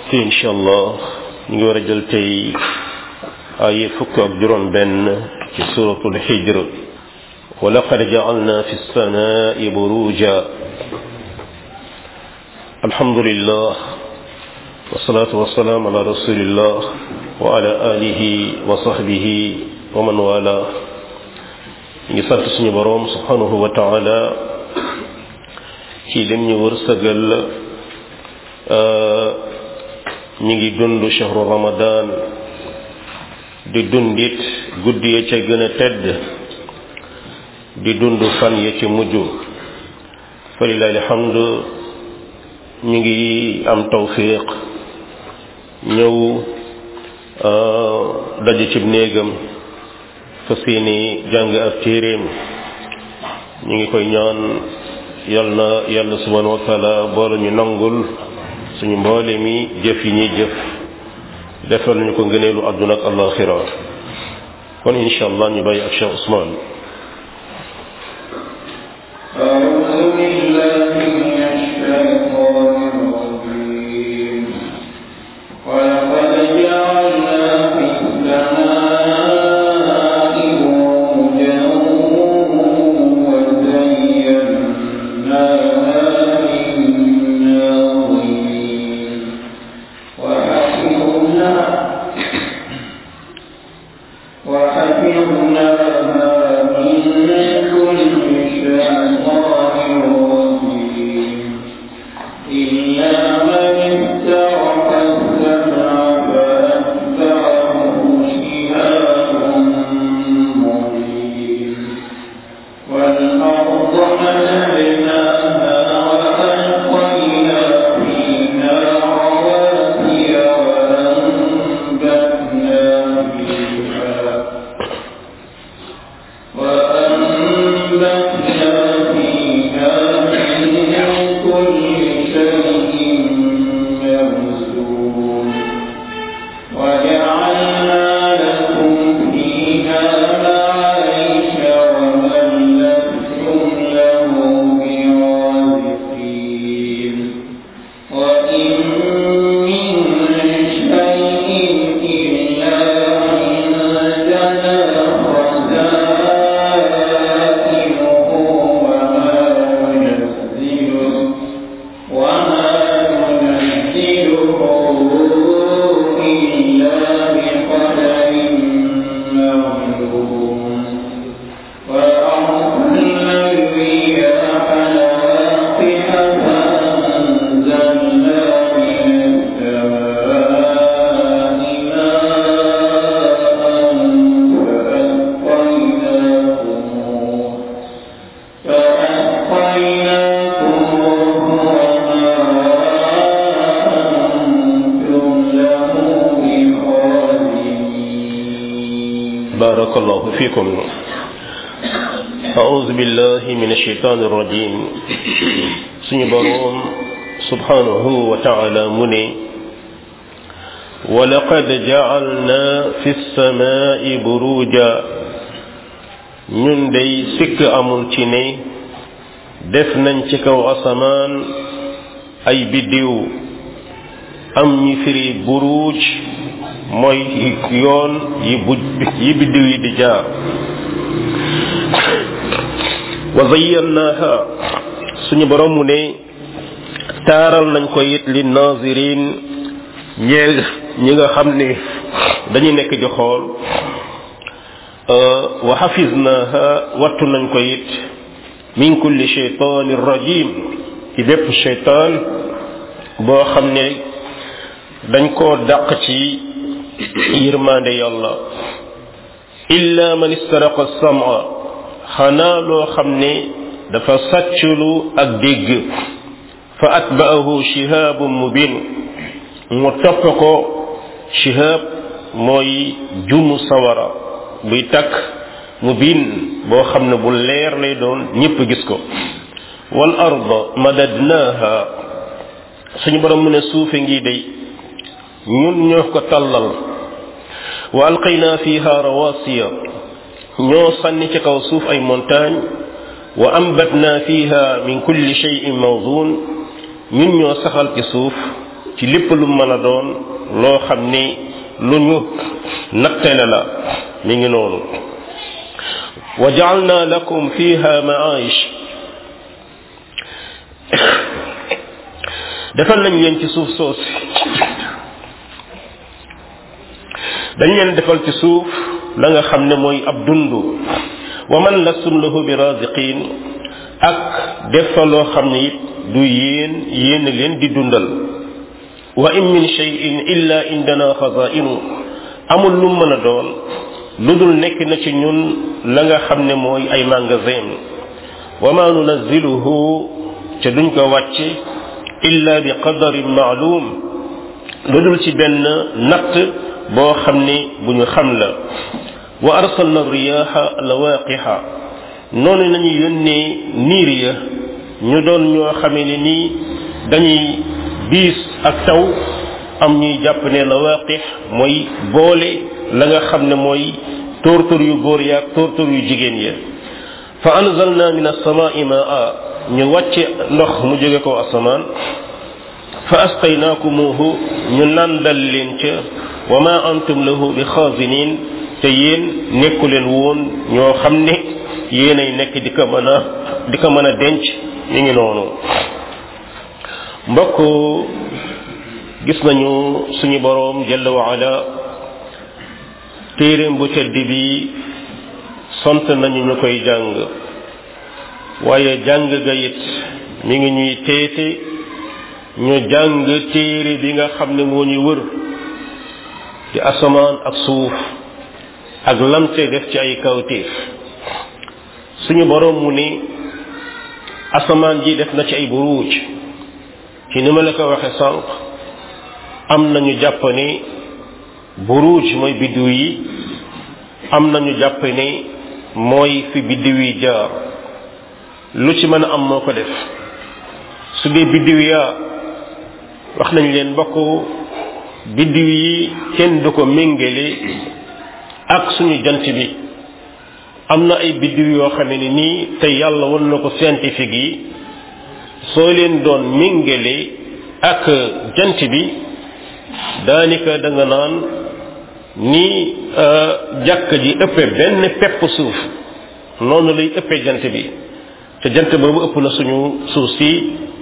mbokk yi incha allah ñu ngi war a jël tey ay fukk ak juróom benn ci suratul hijr wa laqad ja'alna fi as-samaa'i buruja alhamdulillah wassalatu wassalamu ala rasulillah wa ala alihi wa sahbihi wa man wala ñu ngi sant suñu boroom subhanahu wa ta'ala ci lim ñu wërsëgal ñi ngi dund shahru ramadan di dundit guddi ya ca gën a tedd di dund fan ya ci mujj falilahi alhamdu ñu ngi am tawfiq ñëw daje ci néegam fas yéene jàng ab téeréem ñu ngi koy ñaan yàlla subhanahu wa taala boole ñu nangul suñu mboole mi jëf yi ñuy jëf defal ñu ko ngëneelu àdduna ak alaxira kon insha allah ñu bàyyi ak Cheikh Ousmane barakallahu fikum a'udhu billahi minash shaitanir rajim suñu boroom subhanahu wa ta'ala mu ne wa laqad ja'alna fis samaa'i buruja ñun day sikk amul ci ne def nañ ci kaw asamaan ay biddiw am ñi firi buruj mooy yoon yi biddiw yi di jaar wa zayyanaha suñu borom mu ne taaral nañ ko it li nazirin ñeel ñi nga xam ne dañuy nekk di xool wa hafiznaha wattu nañ ko it min kulli shaytanir rajim ci bépp shaytan boo xam ne dañ koo dàq ci yërmande yàlla illa man istaraqa as-sam'a xanaa loo xam ne dafa sàcculu ak dégg fa atba'ahu shihabun mubin mu topp ko shihab mooy jumu sawara buy takk mubin boo xam ne bu leer lay doon ñépp gis ko wal arda madadnaha suñu borom mu ne suufe ngi day ñun ñoo ko tàllal wa alqayna fiha rawasiya ñoo sànni ci kaw suuf ay montagne wa ambatna fiha min kulli shay'in mawzun ñun ñoo saxal ci suuf ci lépp lu mën a doon loo xam ni lu ñu nattale la mi ngi noonu wa ja'alna lakum fiha ma'ayish defal nañ leen ci suuf soosi dañ leen defal ci suuf la nga xam ne mooy ab dund wa man lastum lahu bi raziqin ak def fa loo xam ne it du yéen leen di dundal wa in min shay'in illa indana khaza'inu amul lu mën a doon lu dul nekk na ci ñun la nga xam ne mooy ay magasin wa ma nunazziluhu ca duñ ko wàcce illa bi qadarin ma'lum lu dul ci benn natt boo xam ne bu ñu xam la wa arsalna riyaha lawaqiha noonu nañu yónnee niir ya ñu doon ñoo xamee ne nii dañuy biis ak taw am ñuy jàpp ne lawaqih mooy boole la nga xam ne mooy tóortóor yu góor ya ak tóortóor yu jigéen ya fa anzalna min as-samaa'i ma'a ñu wàcce ndox mu jóge ko asamaan fa asqaynakumuhu ñu nandal leen ca wa ma antum lahu bi xaazinin te yéen nekku leen woon ñoo xam ne yéenay nekk di ko mën a denc mi ngi noonu mbokk gis nañu suñu boroom jalla wa ala téereem bu tedd bi sant nañu ñu koy jàng waaye jàng ga it mi ngi ñuy teete ñu jàng téere bi nga xam ne moo ñu wër di asamaan ak suuf ak lamte def ci ay kawtéef suñu boroom mu ni asamaan ji def na ci ay buruuj ci ni ma la ko waxe sànq am nañu jàpp ni buruuj mooy biddiw yi am nañu jàpp ni mooy fi biddiw yi jaar lu ci mën a am moo ko def su dee biddiw yaa wax nañ leen mbokk biddiw yi kenn du ko méngale ak suñu jant bi am na ay biddiw yoo xam ne nii te yàlla wan na ko scientifique yi soo leen doon méngale ak jant bi daanaka da nga naan ni jàkk ji ëppe benn pepp suuf noonu lay ëppee jant bi te jant boobu ëpp na suñu suuf si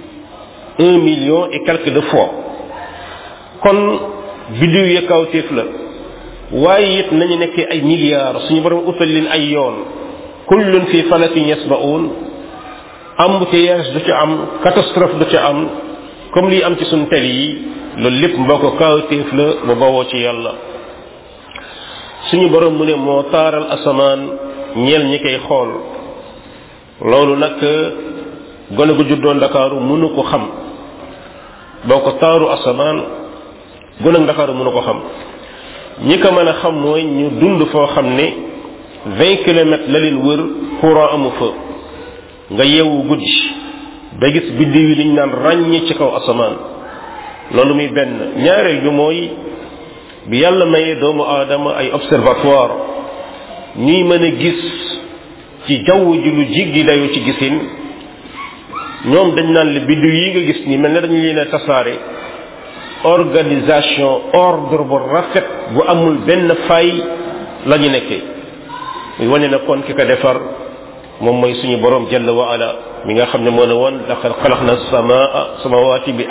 1 million et quelques de fois kon biddiw ya kawtéef la waaye it nañu nekkee ay milliards suñu borom utal leen ay yoon kullun fi falakin yasba'un embouteillage du ci am catastrophe du ci am comme lii am ci suñu tali yi loolu lépp mbokk kawtéef la mu bawoo ci yàlla suñu borom mu ne moo taaral asamaan ñeel ñi koy xool loolu nag gone gu juddoo Ndakaaru mënu ko xam boo ko taaru asamaan gone Ndakaaru mënu ko xam ñi ko mën a xam mooy ñu dund foo xam ne 20 kilomètres la leen wër courant amu fa nga yeewu guddi ba gis biddiw yi liñ naan ràññee ci kaw asamaan loolu muy benn ñaareel bi mooy bi yàlla mayee doomu aadama ay observatoire ñuy mën a gis ci jaww ji lu jiggi dayu ci gisin ñoom dañ naan le biddiw yi nga gis ni mel ne dañu leen a tasaare organisation ordre bu rafet bu amul benn fay la ñu nekkee muy wane na kon ki ko defar moom mooy suñu borom jalla wa ala mi nga xam ne moo ne woon laqad xalaqna samawati bi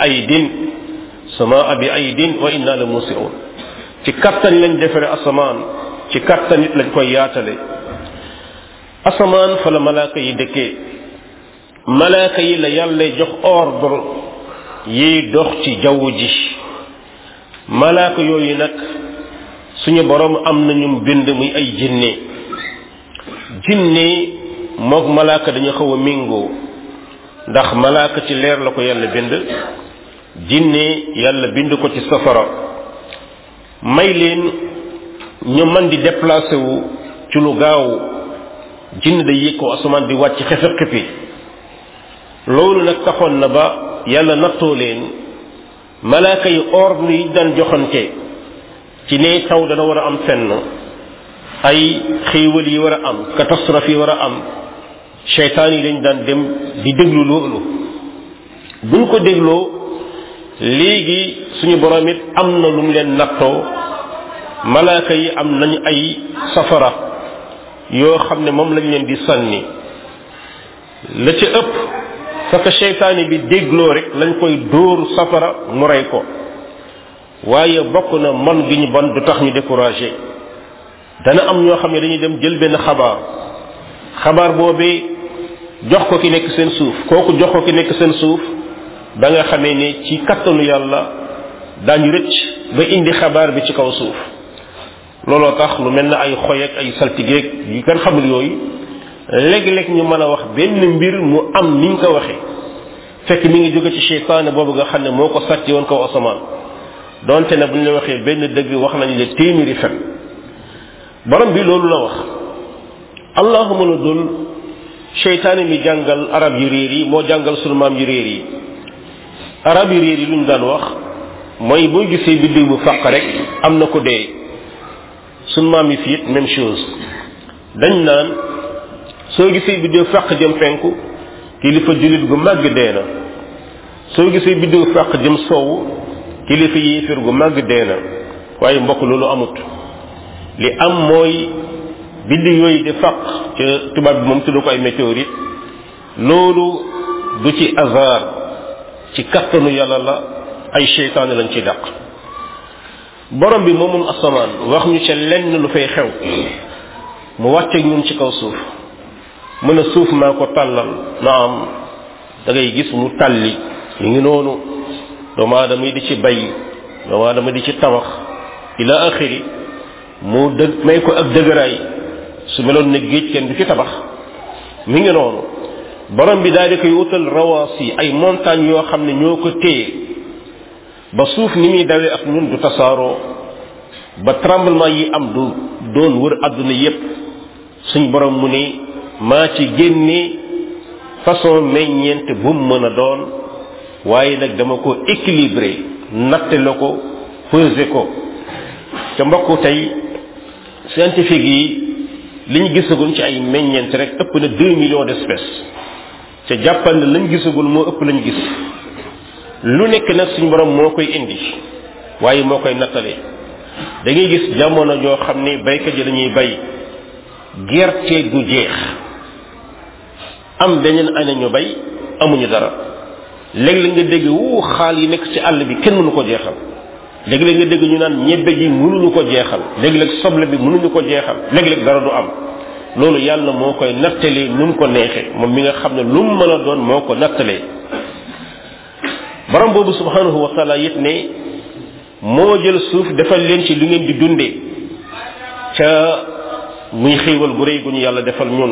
aydin wa inna la musi'un ci kattan lañ defare asamaan ci kattan it lañ koy yaatale asamaan fa la malaaka yi dëkkee malaaka yi la yàlla jox ordre yiy dox ci jaww ji malaaka yooyu nag suñu borom am na ñu bind muy ay jinne mook malaaka dañu xaw a méngoo ndax malaaka ci leer la ko yàlla bind jinne yàlla bind ko ci safara may leen ñu mën di déplacé wu ci lu gaaw jinne day yëg ko asamaan di wàcc xefe xippi loolu nag taxoon na ba yàlla nattoo leen malaaka yi ordre yi daan joxante ci ne taw dana war a am fenn ay xéewal yi war a am catastrophe yi war a am seytaan yi dañ daan dem di déglu loolu buñ ko dégloo léegi suñu borom it am na lu mu leen nattoo malaaka yi am nañu ay safara yoo xam ne moom lañ leen di sànni la ca ëpp fekk seytaane bi dégloo rek lañ koy dóor safara mu rey ko waaye bokk na mon gi ñu bon du tax ñu découragé dana am ñoo xam ne dañuy dem jël benn xabaar boobee jox ko ki nekk seen suuf kooku jox ko ki nekk seen suuf ba nga xamee ne ci kattanu yàlla daañu rëcc ba indi xabaar bi ci kaw suuf looloo tax lu mel ne ay xoy ak ay saltigeeg yu kenn xamul yooyu léeg-léeg ñu mën a wax benn mbir mu am niñ ko waxee fekk mi ngi jóge ci seytaane boobu nga xam ne moo ko sàcc woon kaw asamaan donte ne bu ñu la waxee benn dëgg wax nañ la téeméeri fen borom bi loolu la wax allahuma la dul seytaane mi jàngal arab yu réer yi moo jàngal sunu maam yu réer yi arab yu réer yi lu ñu daan wax mooy boo gisee biddiw bu fàq rek am na ko dee sunu maam yi fi it même chose dañ naan soo gisee biddiw fàq jëm penku kilifa jullit gu màgg dee na soo gisee biddiw fàq jëm soowu kilifa yéeféer gu màgg dee na waaye mbokk loolu amut li am mooy biddiw yooyu di fàq ca tubaab bi moom tudd ko ay météorite loolu du ci hasard ci kattanu yàlla la ay seytaane lañ ci dàq borom bi moom asamaan wax ñu ca lenn lu fay xew mu wàcceeg ñun ci kaw suuf mën a suuf maa ko tàllal na am da ngay gis mu tàlli ñu ngi noonu doomu aadama yi di ci bay doomu aadama di ci tabax ila axiri mu dëgg may ko ak dëgëraay su meloon ne géej kenn du ci tabax mi ngi noonu borom bi daal di koy wutal rawaasi ay montagnes yoo xam ne ñoo ko téye ba suuf ni muy dawee ak ñun du tasaaroo ba tremblement yi am du doon wër àdduna yépp suñ borom mu ne maa ci génne façon meññeent bu mu mën a doon waaye nag dama ko équilibré natte la ko peser ko te mbokku tey scientifique yi li ñu gisagul ci ay meññeent rek ëpp na 2 millions d'espèces te jàppal na lañ gisagul moo ëpp lañ gis lu nekk nag suñu borom moo koy indi waaye moo koy nattale da ngay gis jamono joo xam ne baykat yi dañuy bay gerte du jeex am beneen année ñu bay amuñu dara léeg-léeg nga dégg xaal yi nekk ci àll bi kenn mënu ko jeexal léeg-léeg nga dégg ñu naan ñebbe ji mënuñu ko jeexal léeg-léeg soble bi mënuñu ko jeexal léeg-léeg dara du am loolu yàlla moo koy nattalee nu mu ko neexee moom mi nga xam ne lu mu mën a doon moo ko nattalee borom boobu subhanahu wa taala it ne moo jël suuf defal leen ci lu ngeen di dundee ca muy xéewal gu rëy gu ñu yàlla defal ñun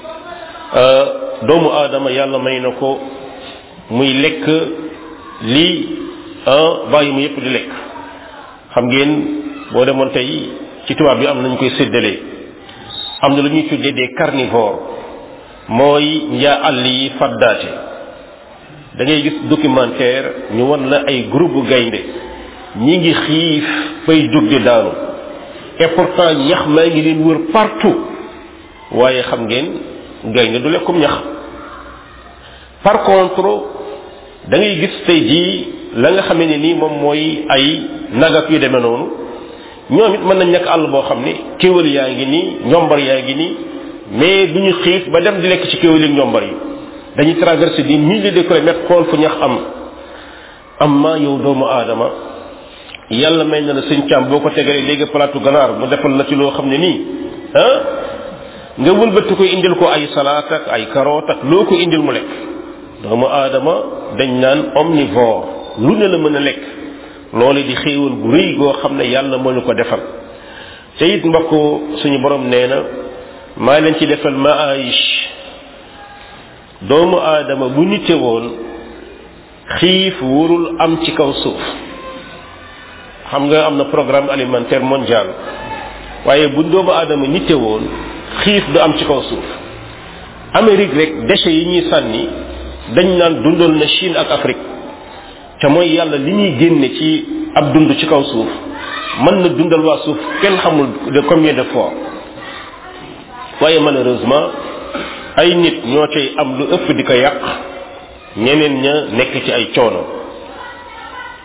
doomu aadama yàlla may na ko muy lekk lii bàyyi mu yépp di lekk xam ngeen boo demoon tey ci tubaab bi am nañu koy séddalee am na lu ñuy tuddee des carnivores mooy njaa àll yi faddaate da ngay gis documentaire ñu won la ay groupe gaynde ñi ngi xiif fay jóg di daanu et pourtant ñax maa ngi leen wër partout waaye xam ngeen gaynde du lekkum ñax par contre da ngay gis tey jii la nga xamee ne nii moom mooy ay nagak yu demee noonu ñoom it mën nañ nekk àll boo xam ne kéwél yaa ngi nii ñombar yaa ngi nii mais du ñu xiif ba dem di lekk ci kéwél yi ñombar yi dañuy traverser des milliers de kilomètres xool fu ñax am ma yow doomu aadama yàlla may na la sëñ càmm boo ko tegalee léegi palaatu ganaar mu defal la ci loo xam ne nii nga wëlbati koy indil ko ay salaat ak ay carotte ak loo ko indil mu lekk doomu aadama dañ naan omnivore lu ne la mën a lekk loolu di xéewal bu rëy goo xam ne yàlla moo ñu ko defal te it mbokk suñu borom nee na maa leen ci defal maaish doomu aadama bu nite woon xiif warul am ci kaw suuf xam nga am na programme alimentaire mondial waaye bu doomu aadama nite woon xiif du am ci kaw suuf Amérique rek déchets yi ñuy sànni dañ naan dundal na Chine ak Afrique te mooy yàlla li ñuy génne ci ab dund ci kaw suuf mën na dundal waa suuf kenn xamul de combien de fois waaye malheureusement ay nit ñoo cay am lu ëpp di ko yàq ñeneen ña nekk ci ay coono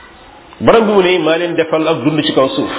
borom bi mu ne maa leen defal ak dund ci kaw suuf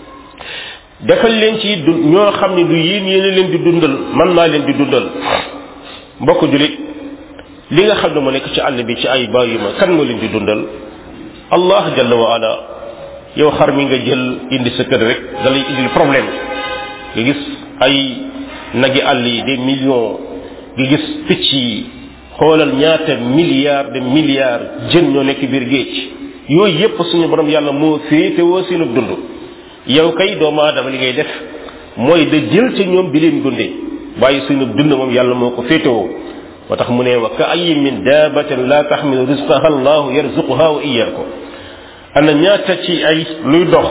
defal leen ci ñoo xam ne du yéen leen di dundal man maa leen di dundal mbokk julit li nga xam ne moo nekk ci àll bi ci ay bàyyi ma kan moo leen di dundal allah jalla wa ala yow xar mi nga jël indi sa kër rek da lay indil problème nga gis ay nagi àll yi des millions nga gis picc yi xoolal ñaata milliards de milliards jën ñoo nekk biir géej yooyu yépp suñu borom yàlla moo féete woo seenu dund yow kay doomu aadama li ngay def mooy da jël ci ñoom di leen dundee waaye suñu dund moom yàlla moo ko féete woo moo tax mu ne wa ka ayyin min daabatin la taxmilu rizqaha allahu yarzuquha wa iyyakum ana ñaata ci ay luy dox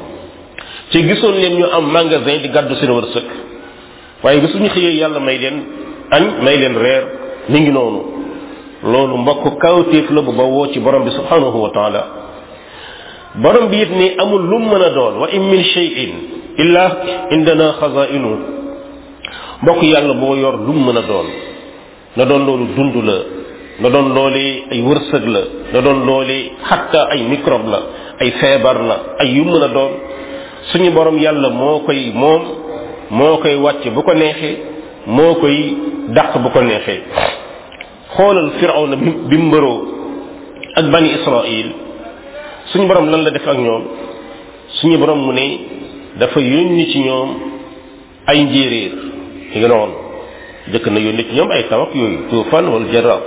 ci gisoon leen ñu am magasin di gàddu seen wërsëg waaye bi suñu xëyee yàlla may leen añ may leen reer mi ngi noonu loolu mbokk kawtéef la bu bawoo ci borom bi subhanahu wa taala borom bi it ni amul lu mën a doon wa in min shay'in illa indana xazainu mbokk yàlla boo yor lu mën a doon na doon loolu dund la na doon loolee ay wërsëg la na doon loolee xatta ay microbe la ay feebar la ay yu mën a doon suñu borom yàlla moo koy moom moo koy wàcce bu ko neexee moo koy dàq bu ko neexee xoolal firawna bi mbëroo ak bani israil suñu borom lan la def ak ñoom suñu borom mu ne dafa yónni ci ñoom ay njéeréer yi nga noonu jëkk na yónni ci ñoom ay taw ak yooyu tuufaan wala jarab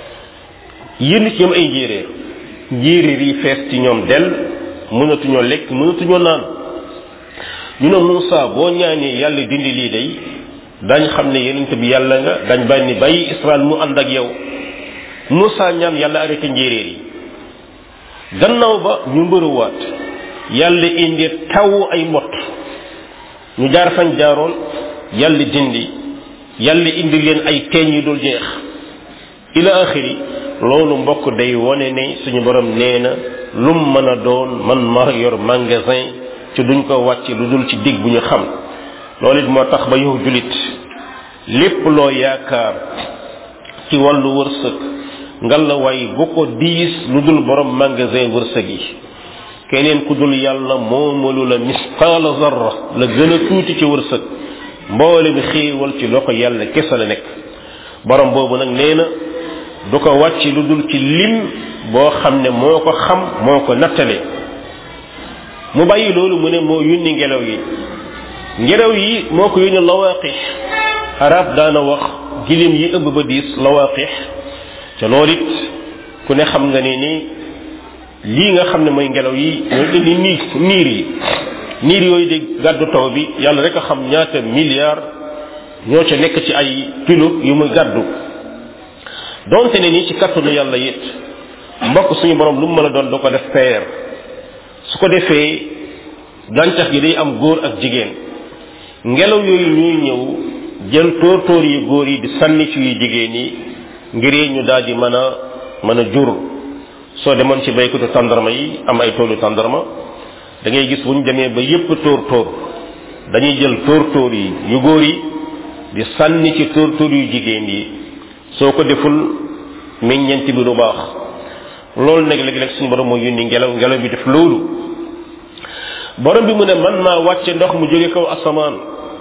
yónni ci ñoom ay njéeréer yi fees ci ñoom del mënatuñoo lekk mënatuñoo naan ñu ne Muusa boo ñaanee yàlla dindi lii day dañ xam ne yonent bi yàlla nga dañ bàyyi bàyyi Israël mu ànd ak yow Muusa ñaan yàlla arrêté njéeréer yi gannaaw ba ñu mbëruwaat yàlla indi taw ay mbott ñu jaar fañ jaaroon yàlla dindi yàlla indi leen ay teeñ yu dul jeex ila axiri loolu mbokk day wone ne suñu borom nee na lum mën a doon man ma yor magasin ci duñ ko wàcc lu dul ci dig bu ñu xam loolu it moo tax ba yow julit lépp loo yaakaar ci wàllu wërsëg ngal la way bu ko diis lu dul borom magasin wërsëg yi keneen ku dul yàlla moomalu la misqaala zarra la gën a tuuti ci wërsëg mboole bi xéewal ci loxo yàlla kese la nekk borom boobu nag nee na du ko wàcc lu dul ci lim boo xam ne moo ko xam moo ko nattale mu bàyyi loolu mu ne moo yónni ngelaw yi moo ko yónni lawaqix arab daana wax gilim yi ëbb ba diis lawaqix te loolu it ku ne xam nga ne ni lii nga xam ne mooy ngelaw yi ñooy indi niir yooyu di gàddu taw bi yàlla rek a xam ñaata milliards ñoo ca nekk ci ay kilo yu muy gàddu donte ne nii ci kattanu yàlla it mbokk suñu borom lu mu mën a doon da ko def peer su ko defee gàncax gi day am góor ak jigéen ngelaw yooyu ñuy ñëw jël tóor yu góor yi di sànni ci yu jigéen yi ngir ñu daal di mën a jur soo demoon ci baykatu tàndarma yi am ay toolu tàndarma da ngay gis bu ñu demee ba yépp tóor dañuy jël tóor yi yu góor yi di sànni ci tóor yu jigéen yi soo ko deful meññeent bi du baax loolu nag léeg-léeg suñu borom moo yónni ngelaw bi def loolu borom bi mu ne man maa wàcce ndox mu jóge kaw asamaan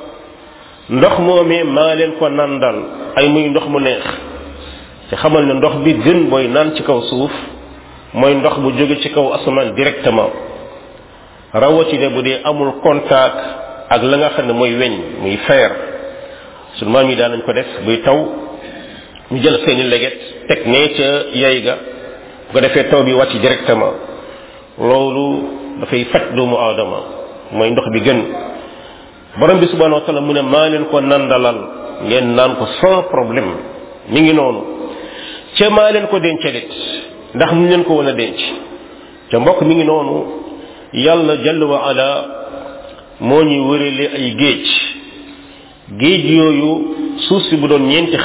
ndox moomee maa leen ko nandal ay muy ndox mu neex te xamal ne ndox bi gën booy naan ci kaw suuf mooy ndox bu jóge ci kaw asamaan directement rawatina bu dee amul contact ak la nga xam ne mooy weñ muy fer sunu maam yi daan nañ ko def buy taw ñu jël seeni leget teg nee ca yay ga bu ko defee taw bi wàcc directement loolu dafay faj doomu aadama mooy ndox bi gën borom bi subhanahu wa ta'ala mu ne maa leen ko nandalal ngeen naan ko sans problème mi ngi noonu ca maa leen ko dencalit ndax mu leen ko woon a denc ca mbokk mi ngi noonu yàlla jalla wa ala moo ñuy wërale ay géej yooyu suuf si bu doon ñeenti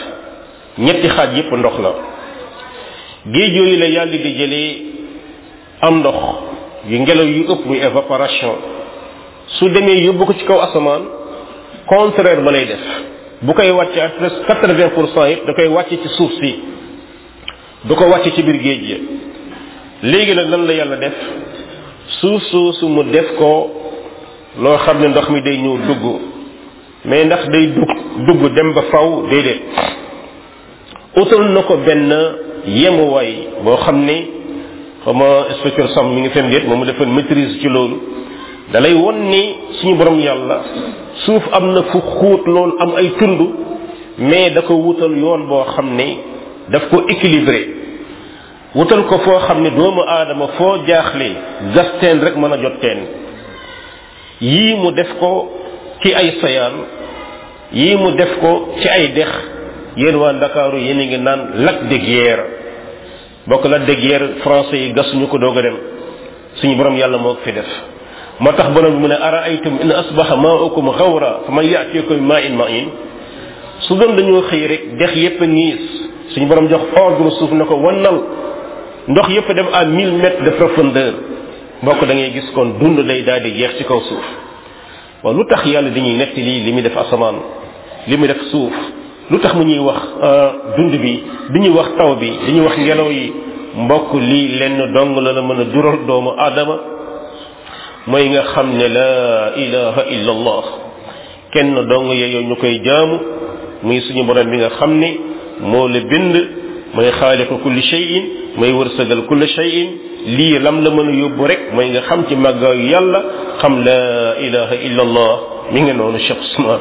xaaj yépp ndox la géej yooyu la yàlla di jëlee am ndox yu ngelaw yu ëpp muy évaporation su demee yóbbu ko ci kaw asamaan contraire ba lay def bu koy wàcce à presque 80% it da koy wàcce ci suuf si du ko wàcce ci biir géej ya léegi nag lan la yàlla def suuf soosu mu def ko loo xam ne ndox mi day ñëw dugg mais ndax day dugg dem ba faw déedéet utal na ko benn yemuwaay boo xam ne xama inspecteur Sam mi ngi fen déet moom mu defoon maîtrise ci loolu dalay won ni suñu borom yàlla suuf am na fu xuut loolu am ay tund mais da ko wutal yoon boo xam ne daf ko équilibré wutal ko foo xam ne doomu aadama foo jaaxle gas teen rek mën a jot teen yii mu def ko ci ay sayaan yii mu def ko ci ay dex yéen waa Ndakaaru yéen a ngi naan lac de Guiers bokk lac de Guiers français yi gasuñu ko doog a dem suñu borom yàlla moo ko fi def moo tax borom mu ne araaytum in asbaha maa'ukum ghawra faman ya'tikum maa'in ma'in su doon dañoo xëy rek dex yépp a ngiis suñu borom jox ordre suuf na ko wannal ndox yépp dem à 1000 mètres de profondeur bokk da ngay gis kon dund day daal di jeex ci kaw suuf waaw lu tax yàlla dañuy netti lii li muy def asamaan li muy def suuf lu tax mu ñuy wax dund bi di ñuy wax taw bi di ñuy wax ngelaw yi mbokk lii lenn dong la mën a jural doomu aadama mooy nga xam ne la ilaha illa allah kenn dong yeyoo ñu koy jaamu muy suñu borom bi nga xam ne moo la bind mooy xaaliqu kulli shay'in mooy wërsëgal kulli shay'in lii lam la mën a yóbbu rek mooy nga xam ci màggaayu yàlla xam la ilaha illa allah mi ngi noonu Cheikh Ousmane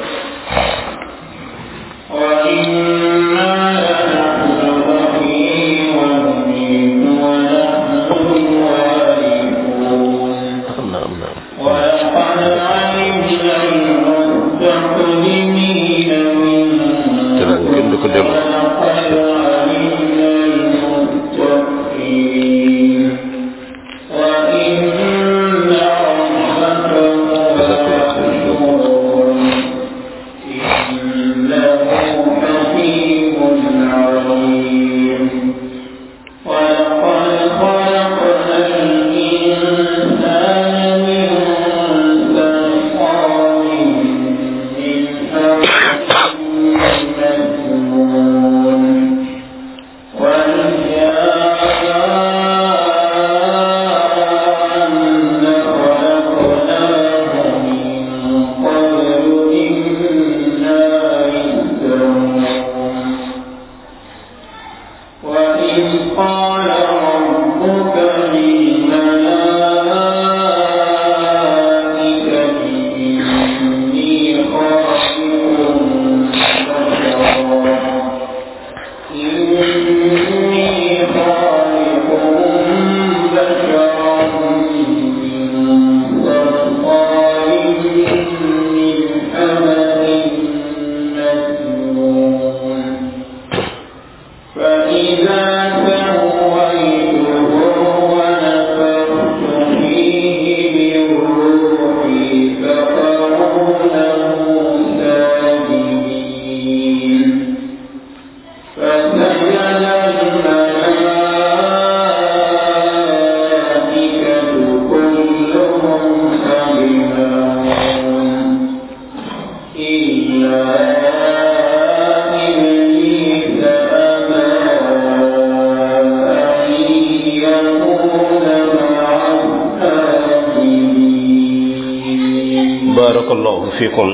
barakallahu fikum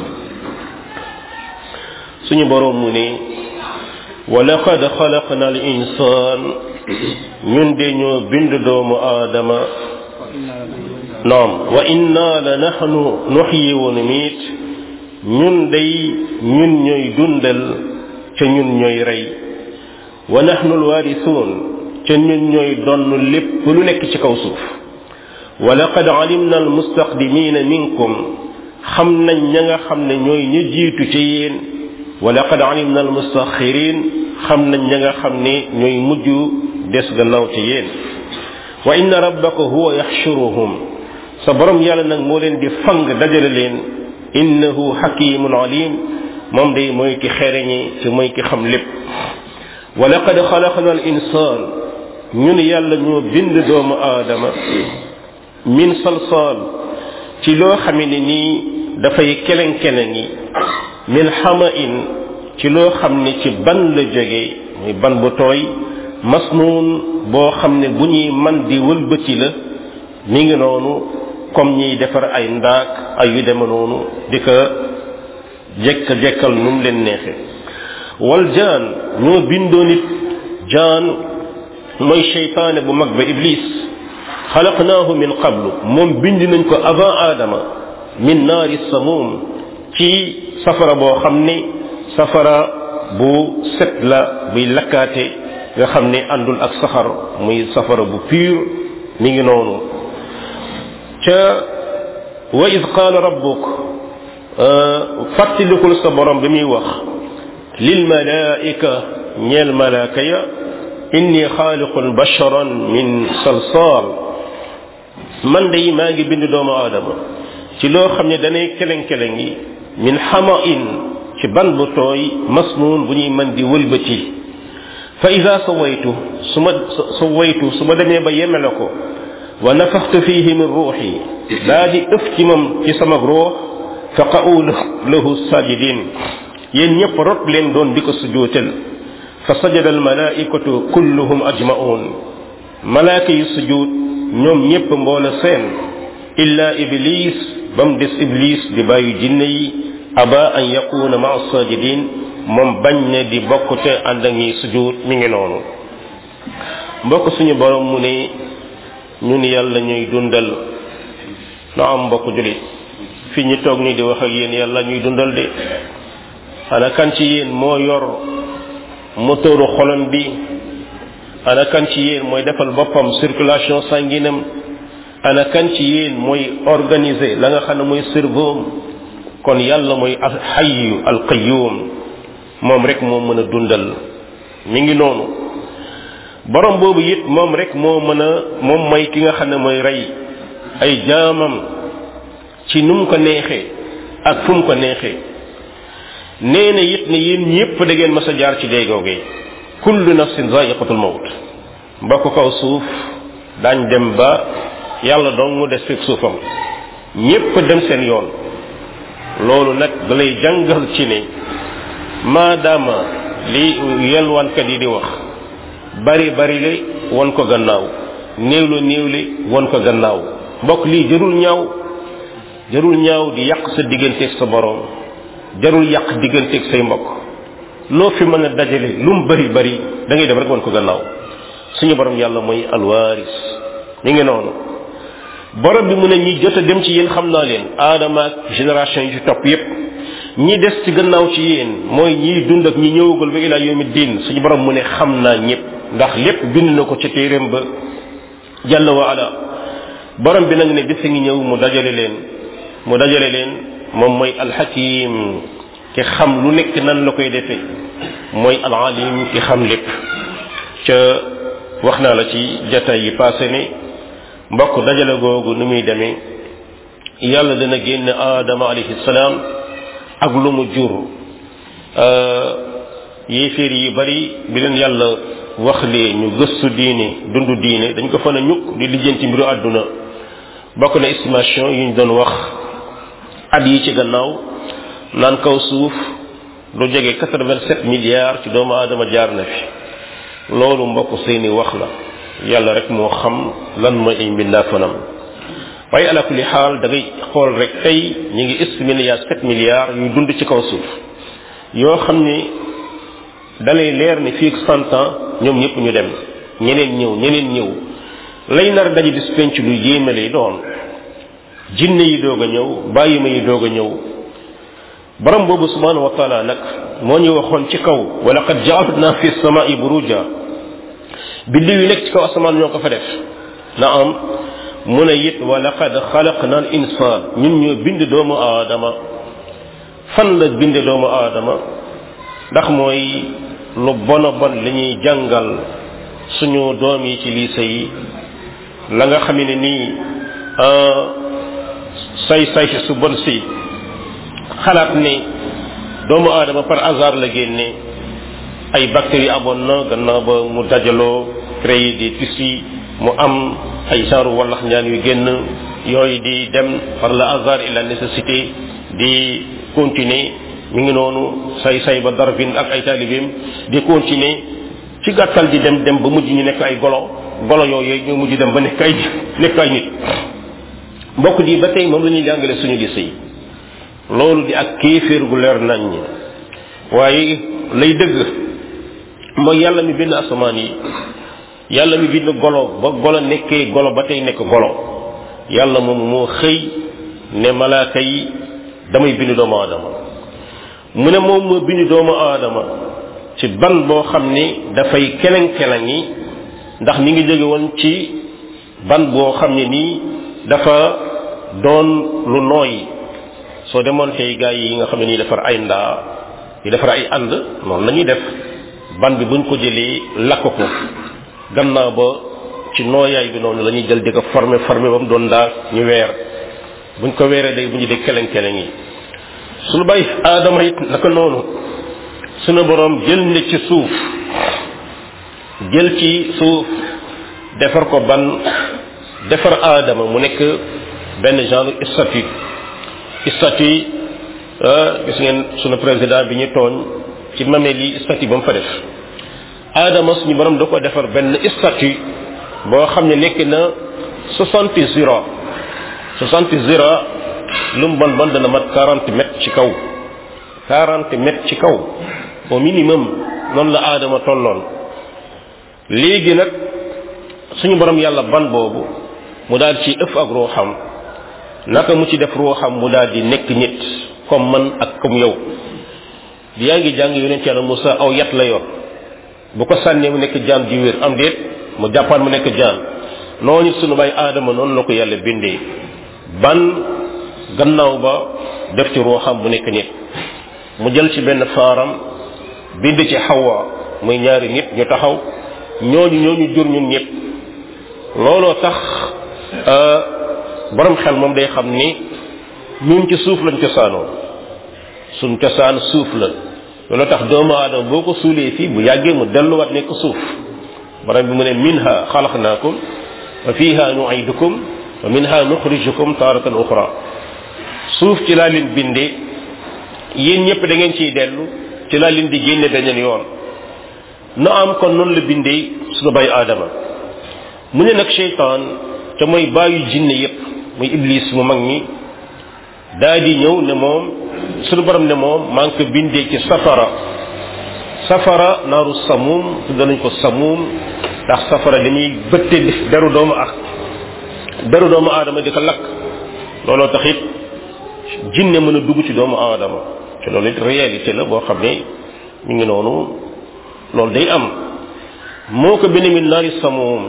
suñu borom mu ne wa laqad xalaqna al insan ñun de ñoo bind doomu aadama naam wa inna la nahnu nuhyi wa numiit ñun day ñun ñooy dundal ca ñun ñooy rey wa nahnu al waarisuun ca ñun ñooy donn lépp lu nekk ci kaw suuf wa laqad alimna al mustaqdimina minkum xam nañ ña nga xam ne ñooy ñu jiitu ci yéen wa laqad alimna al mustaxirin xam nañ ña nga xam ne ñooy mujj des gannaaw ci yéen wa inna rabbaka huwa yaxshuruhum sa borom yàlla nag moo leen di fang dajale leen innahu hakimun alim moom day mooy ki xereñi ci mooy ki xam lépp wa laqad xalaqna al insan ñun yàlla ñoo bind doomu aadama min salsal ci loo xame ne nii dafay keleng-keleng yi min xama in ci loo xam ne ci ban la jóge muy ban bu tooy masnuun boo xam ne bu ñuy man di wëlbati la mi ngi noonu comme ñiy defar ay ndaak ay yu deme noonu di ko jekk-jekkal nu mu leen neexe wal jaan ñoo bindoo nit jaan mooy seytaane bu mag ba iblis xalaqnaahu min qablu moom bind nañ ko avant aadama min naari samum ci safara boo xam ne safara bu set la buy lakkaate nga xam ne àndul ak saxar muy safara bu pur mi ngi noonu ca wa id qaala rabbuk fàttalikul sa borom bi muy wax lil malaika ñeel malaaka ya inni xaaliqun basharan min salsal man de maa ngi bind doomu aadama ci loo xam ne danay keleng-keleng yi min xama'in ci ban bu tooy masnuun bu ñuy mën di wëlbati fa ida sawaytu su ma demee ba yemele ko wa nafaxtu fihi min ruuxi daa di ëf ci moom ci sama ruux fa qa'u lahu sajidin yéen ñëpp rot leen doon di ko sujootal fa sajada al malaikatu kulluhum ajma'un malaaka yi sujuud ñoom ñëpp mboole seen illa iblis ba mu des iblis di bàyyi jinne yi aba an yakuna ma'a sajidin moom bañ ne di bokk te ànd ak ñi sujuud mi ngi noonu mbokk suñu borom mu ne ñun yàlla ñuy dundal na am mbokk julit fi ñu toog ni di wax ak yéen yàlla ñuy dundal de ana kan ci yéen moo yor moteuru xolam bi ana kan ci yéen mooy defal boppam circulation sanguine am ana kan ci yéen mooy organiser la nga xam ne mooy cerveau kon yàlla mooy alxayu alqayyum moom rek moo mën a dundal mi ngi noonu borom boobu it moom rek moo mën a moom mooy ki nga xam ne mooy rey ay jaamam ci nu mu ko neexee ak fu mu ko neexee nee na it ne yéen ñëpp da ngeen mas a jaar ci dee googee kullu nafsin zaiqatul mawt mbokk kaw suuf daañ dem ba yàlla dong mu des fekk suufam ñëpp dem seen yoon loolu nag da lay jàngal ci ne maadaama li yelwaankat yi di wax bari bari li won ko gannaaw néew li won ko gannaaw mbokk lii jarul ñaaw di yàq sa digganteeg sa borom jarul yàq digganteeg say mbokk loo fi mën a dajale lu mu bari bari da ngay dem rek won ko gannaaw suñu borom yàlla mooy alwaaris ñu ngi noonu borom bi mu ne ñi jot a dem ci yéen xam naa leen aadama ak génération yi ci topp yépp ñi des ci gannaaw ci yéen mooy ñiy dund ak ñi ñëwagul ba ilaa yawmi diin suñu borom mu ne xam naa ñëpp ndax lépp bind na ko ca téeréem ba jalla wa ala borom bi nag ne bis ngi ñëw mu dajale leen moom mooy alxakim ki xam lu nekk nan la koy defee mooy alalim ki xam lépp ca wax naa la ci jataay yi passé ne mbokk dajale googu ni muy demee yàlla dana génn aadama alayhi salaam ak lu mu jur yéeféer yi bari bi leen yàlla wax lee ñu gëstu diine dundu diine dañ ko fan a ñukk di lijjanti mbiru àdduna bokk na estimation yu ñu doon wax at yi ci gannaaw naan kaw suuf lu jege 87 milliards ci doomu aadama jaar na fi loolu mbokk seeni wax la yàlla rek moo xam lan mooy ay mbindaafanam waaye ala kulli xaal da ngay xool rek tey ñu ngi estimé yaa 7 milliards yuy dund ci kaw suuf yoo xam ni dalay leer ni fii ak 100 ans ñoom ñëpp ñu dem ñeneen ñëw lay nar daje bis penc lu yéeme lay doon jinne yi doog a ñëw bàyyima yi doog a ñëw borom boobu subhanahu wa taala nag moo ñu waxoon ci kaw wa laqad ja'alna fi samaa'i buruja biddiw yi nekk ci kaw asamaan ñoo ko fa def na am mu ne it wa laqad xalaqna al insaan ñun ñoo bind doomu aadama fan la binde doomu aadama ndax mooy lu bon li ñuy jàngal suñu doom yi ci lycée yi la nga xam ne nii say su bon si xalaat ne doomu aadama par hasard la génne ay bactéries amoon na gannaaw ba mu dajaloo créer des tissus mu am ay genre wallax ñaan yu génn yooyu di dem par le hasard et la nécessité di continuer mi ngi noonu say ba Darwin ak ay taalibeem di continuer ci gàttal di dem ba mujj ñu nekk ay golo yooyu ñu mujj dem ba nekk ay nit mbokk di ba tey moom la ñuy jàngale suñu lycée yi loolu di ak kéeféer gu leer nañ waaye lay dëgg mooy yàlla mi bind asamaan yi yàlla mi bind golo ba golo nekkee golo ba tey nekk golo yàlla moom moo xëy ne malaaka yi damay bind doomu aadama mu ne moom moo bind doomu aadama ci ban boo xam ni dafay keleng-keleng yi ndax mi ngi jóge woon ci ban boo xam ne nii dafa doon lu nooy soo demoon tey gaa yi nga xam ne nii defar ay ndaa yi defar ay ànd noonu la ñuy def ban bi buñ ko jëlee lakk ko gannaaw ba ci nooyaay bi noonu la ñuy jël di ko former ba mu doon ndaa ñu weer buñ ko weeree day bu ñu dee keleng-keleng yi suñu bay aadama it naka noonu sunu borom jël ne ci suuf defar ko ban defar aadama mu nekk benn genre statut gis ngeen sunu président bi ñu tooñ ci mameel yi statut ba mu fa def aadama suñu borom da ko defar benn statut boo xam ne nekk na 60 zira lu mu bon dana mat 40 mètres ci kaw 40 mètres ci kaw au minimum noonu la aadama tolloon léegi nag suñu borom yàlla ban boobu mu daal ci ëf ak ruuxam naka mu ci def ruuxam mu daal di nekk nit comme man ak comme yow yaa ngi jàng yonent yàlla Musaa aw yat la yor bu ko sànnee mu nekk jaan di wér am déet mu jàppaan mu nekk jaan noonu suñu bay aadama noonu la ko yàlla bindee ban gannaaw ba def ci ruuxam bu nekk nit mu jël ci benn faaram bind ci Hawa muy ñaari nit ñu taxaw ñooñu jur ñun ñëpp looloo tax borom xel moom day xam ni ñun ci suuf lañ cosaanoo suñ cosaan suuf la looloo tax doomu aadama boo ko suulee fii bu yàggee mu delluwaat nekk suuf borom bi mu ne minha xalaqnaakum wa fiha nu'idukum wa minha nuxrijukum taratan uxra suuf ci laa leen bindee yéen ñëpp da ngeen ciy dellu ci laa leen di génne beneen yoon na am kon noonu la bindee suñu bay aadama mu ne nag seytaan te mooy bàyyi jinne yépp muy iblis mu mag mi daa di ñëw ne moom suñu borom ne moom maa ngi ko bindee ci safara naaru samum tudd nañ ko samum ndax safara dañuy bëtte deru doomu aadama di ko lakk looloo tax it jinne mën a dugg ci doomu aadama te loolu it réalité la boo xam ne mi ngi noonu loolu day am moo ko bind min naari samum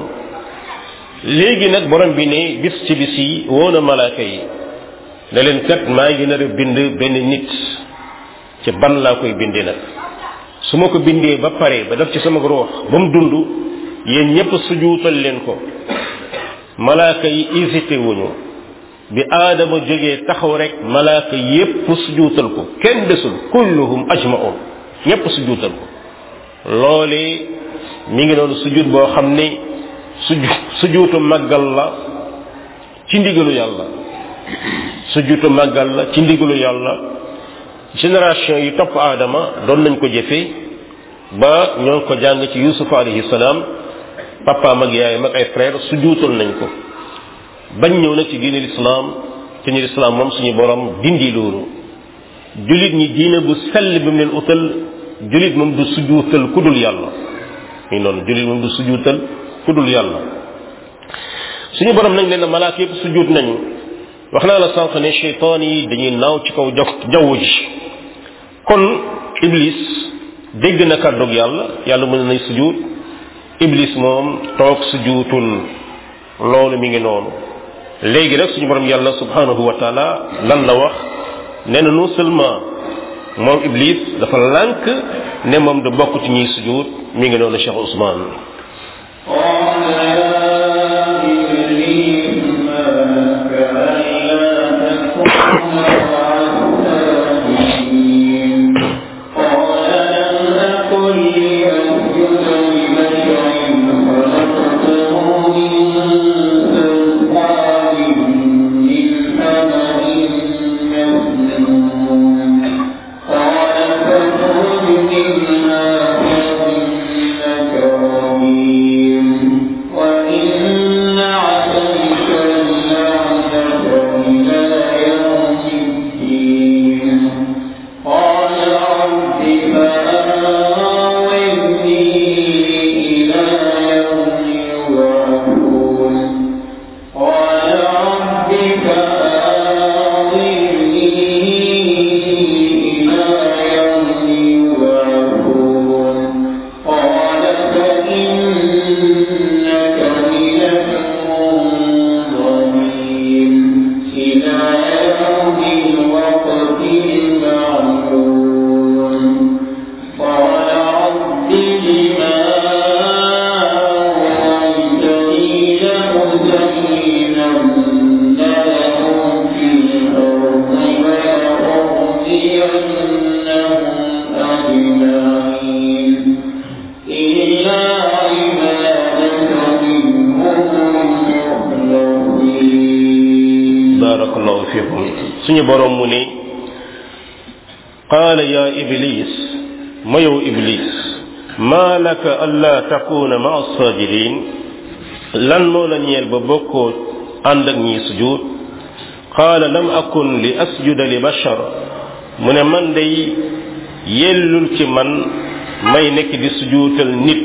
léegi nag borom bi ne bis ci bis yi woo na malaaka yi ne leen kat maa ngi nar a bind benn nit ci ban laa koy bindee nag su ma ko bindee ba pare ba def ci sama ruux ba mu dund yéen ñëpp sujuutal leen ko malaaka yi hésité wuñu bi aadama jógee taxaw rek malaaka yépp sujuutal ko kenn desul kulluhum ajma'un ñëpp sujuutal ko loolee mi ngi doon sujud boo xam ne sujuutu màggal la ci ndigalu yàlla sujuutu màggal la ci ndigalu yàlla génération yi topp aadama doon nañ ko jëfe ba ñoo ngi ko jàng ci yusuf alayhi salaam papaam ak yaayam ak ay frère sujuutal nañ ko bañ ñëw nag ci diine l'islam te ñu l'islam moom suñu borom dindi loolu julit ñi diine bu sell bi mu leen utal julit moom du sujuutal ku dul yàlla mi noonu julit moom du sujuutal ku dul yàlla suñu borom nag leen malaaka yëpp sujuut nañu wax naa la sànq ne cheytaan yi dañuy naaw ci kaw jaww ji kon iblis dégg na kàddug yàlla mën nañ sujuut iblis moom toog sujuutul loolu mi ngi noonu léegi nag suñu borom yàlla subhanahu wa taala lan la wax nee na non seulement moom iblis dafa lànk ne moom du bokk ci ñuy sujuut mi ngi noonu Cheikh Ousmane قال فخرج منها فإنك barakallahu fikum suñu borom mu ne qaala ya iblis ma yow iblis ma laka alla takuna ma as-sajidin lan moo la ñeel ba bokkoo ànd ak ñi sujud qaala lam akun li asjuda li bashar mu ne man day yellul ci man may nekk di sujuutal nit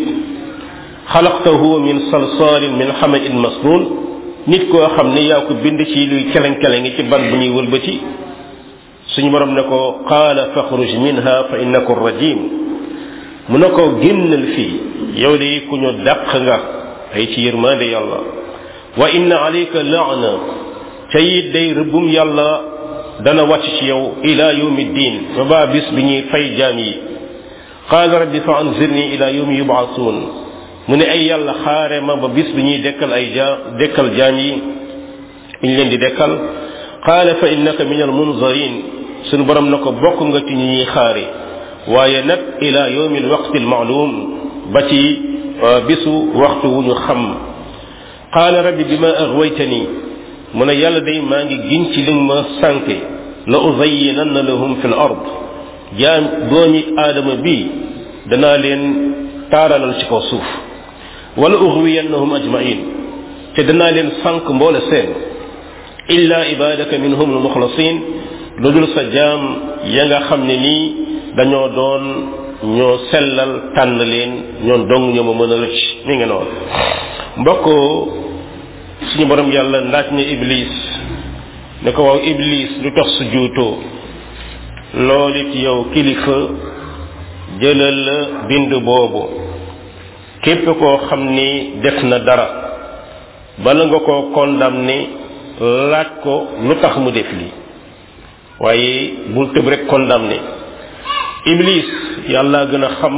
xalaqtahu min salsalin min hamadin masnun nit koo xam ne yaa ko bind ci luy keleng-keleng ci ban bu ñuy wëlbati suñu borom ne ko qaala faxruj minha fa innaka rajim mu ne ko génnal fii yow de ku ñu dàq nga ay ci yërmande yàlla wa inna alayka laana ca it day rëbbum yàlla dana wàcc ci yow ila yawmi ddin ba baa bis bi ñuy fay jaam yi qaala rabbi fa anzirni ila yawmi yub'athun mu ne ay yàlla xaare ma ba bis bi ñuy dekkal jaam yi ñu leen di dekkal qaala fa innaka min al munzarin suñu borom na ko bokk nga ci ñi ñuy xaare waaye nag ila yawmi al waqti al ma'lum ba ci bisu waxtu wu ñu xam qaala rabbi bima aghwaytani mu ne yàlla day maa ngi giñ ci li ma sànke la uzayyinanna lahum fil ard jaam doomi aadama bi danaa leen taaralal ci kaw suuf wala ughwiyannahum ajma'in te danaa leen sànk mboole seen illa ibadaka minhum al mukhlasin lu dul sa jaam ya nga xam ne nii dañoo doon ñoo sellal tànn leen ñoon dong ñoo ma mën a rëcc mi ngi noonu mbokk suñu borom yàlla laaj ne iblis ne ko waaw iblis lu tax su juutoo loolu it yow kilifa jëlal la bind boobu képp koo xam ni def na dara bala nga koo condamné laaj ko lu tax mu def lii waaye bul tëb rek condamné iblis yàlla gën a xam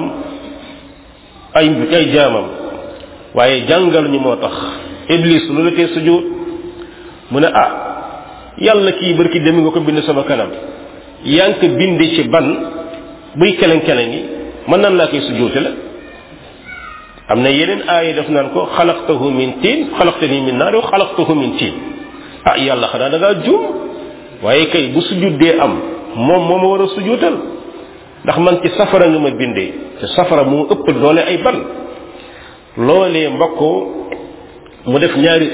ay jaamam waaye jàngal ñu moo tax iblis lu la tee sujud mu ne yàlla kii barki demi nga ko bind sama kanam yaa ngi ko bind ci ban buy keleng-keleng yi mën nan laa koy sujoote la am na yeneen aaya def naan ko xalaqtahu min tiin xalaqtani min naar wa xalaqtahu min tiin yàlla xanaa da ngaa juum waaye kay bu sujud dee am moom moo ma war a sujootal ndax man ci safara nga ma bindee te safara moo ëpp doole ay ban loolee mbokk mu def ñaari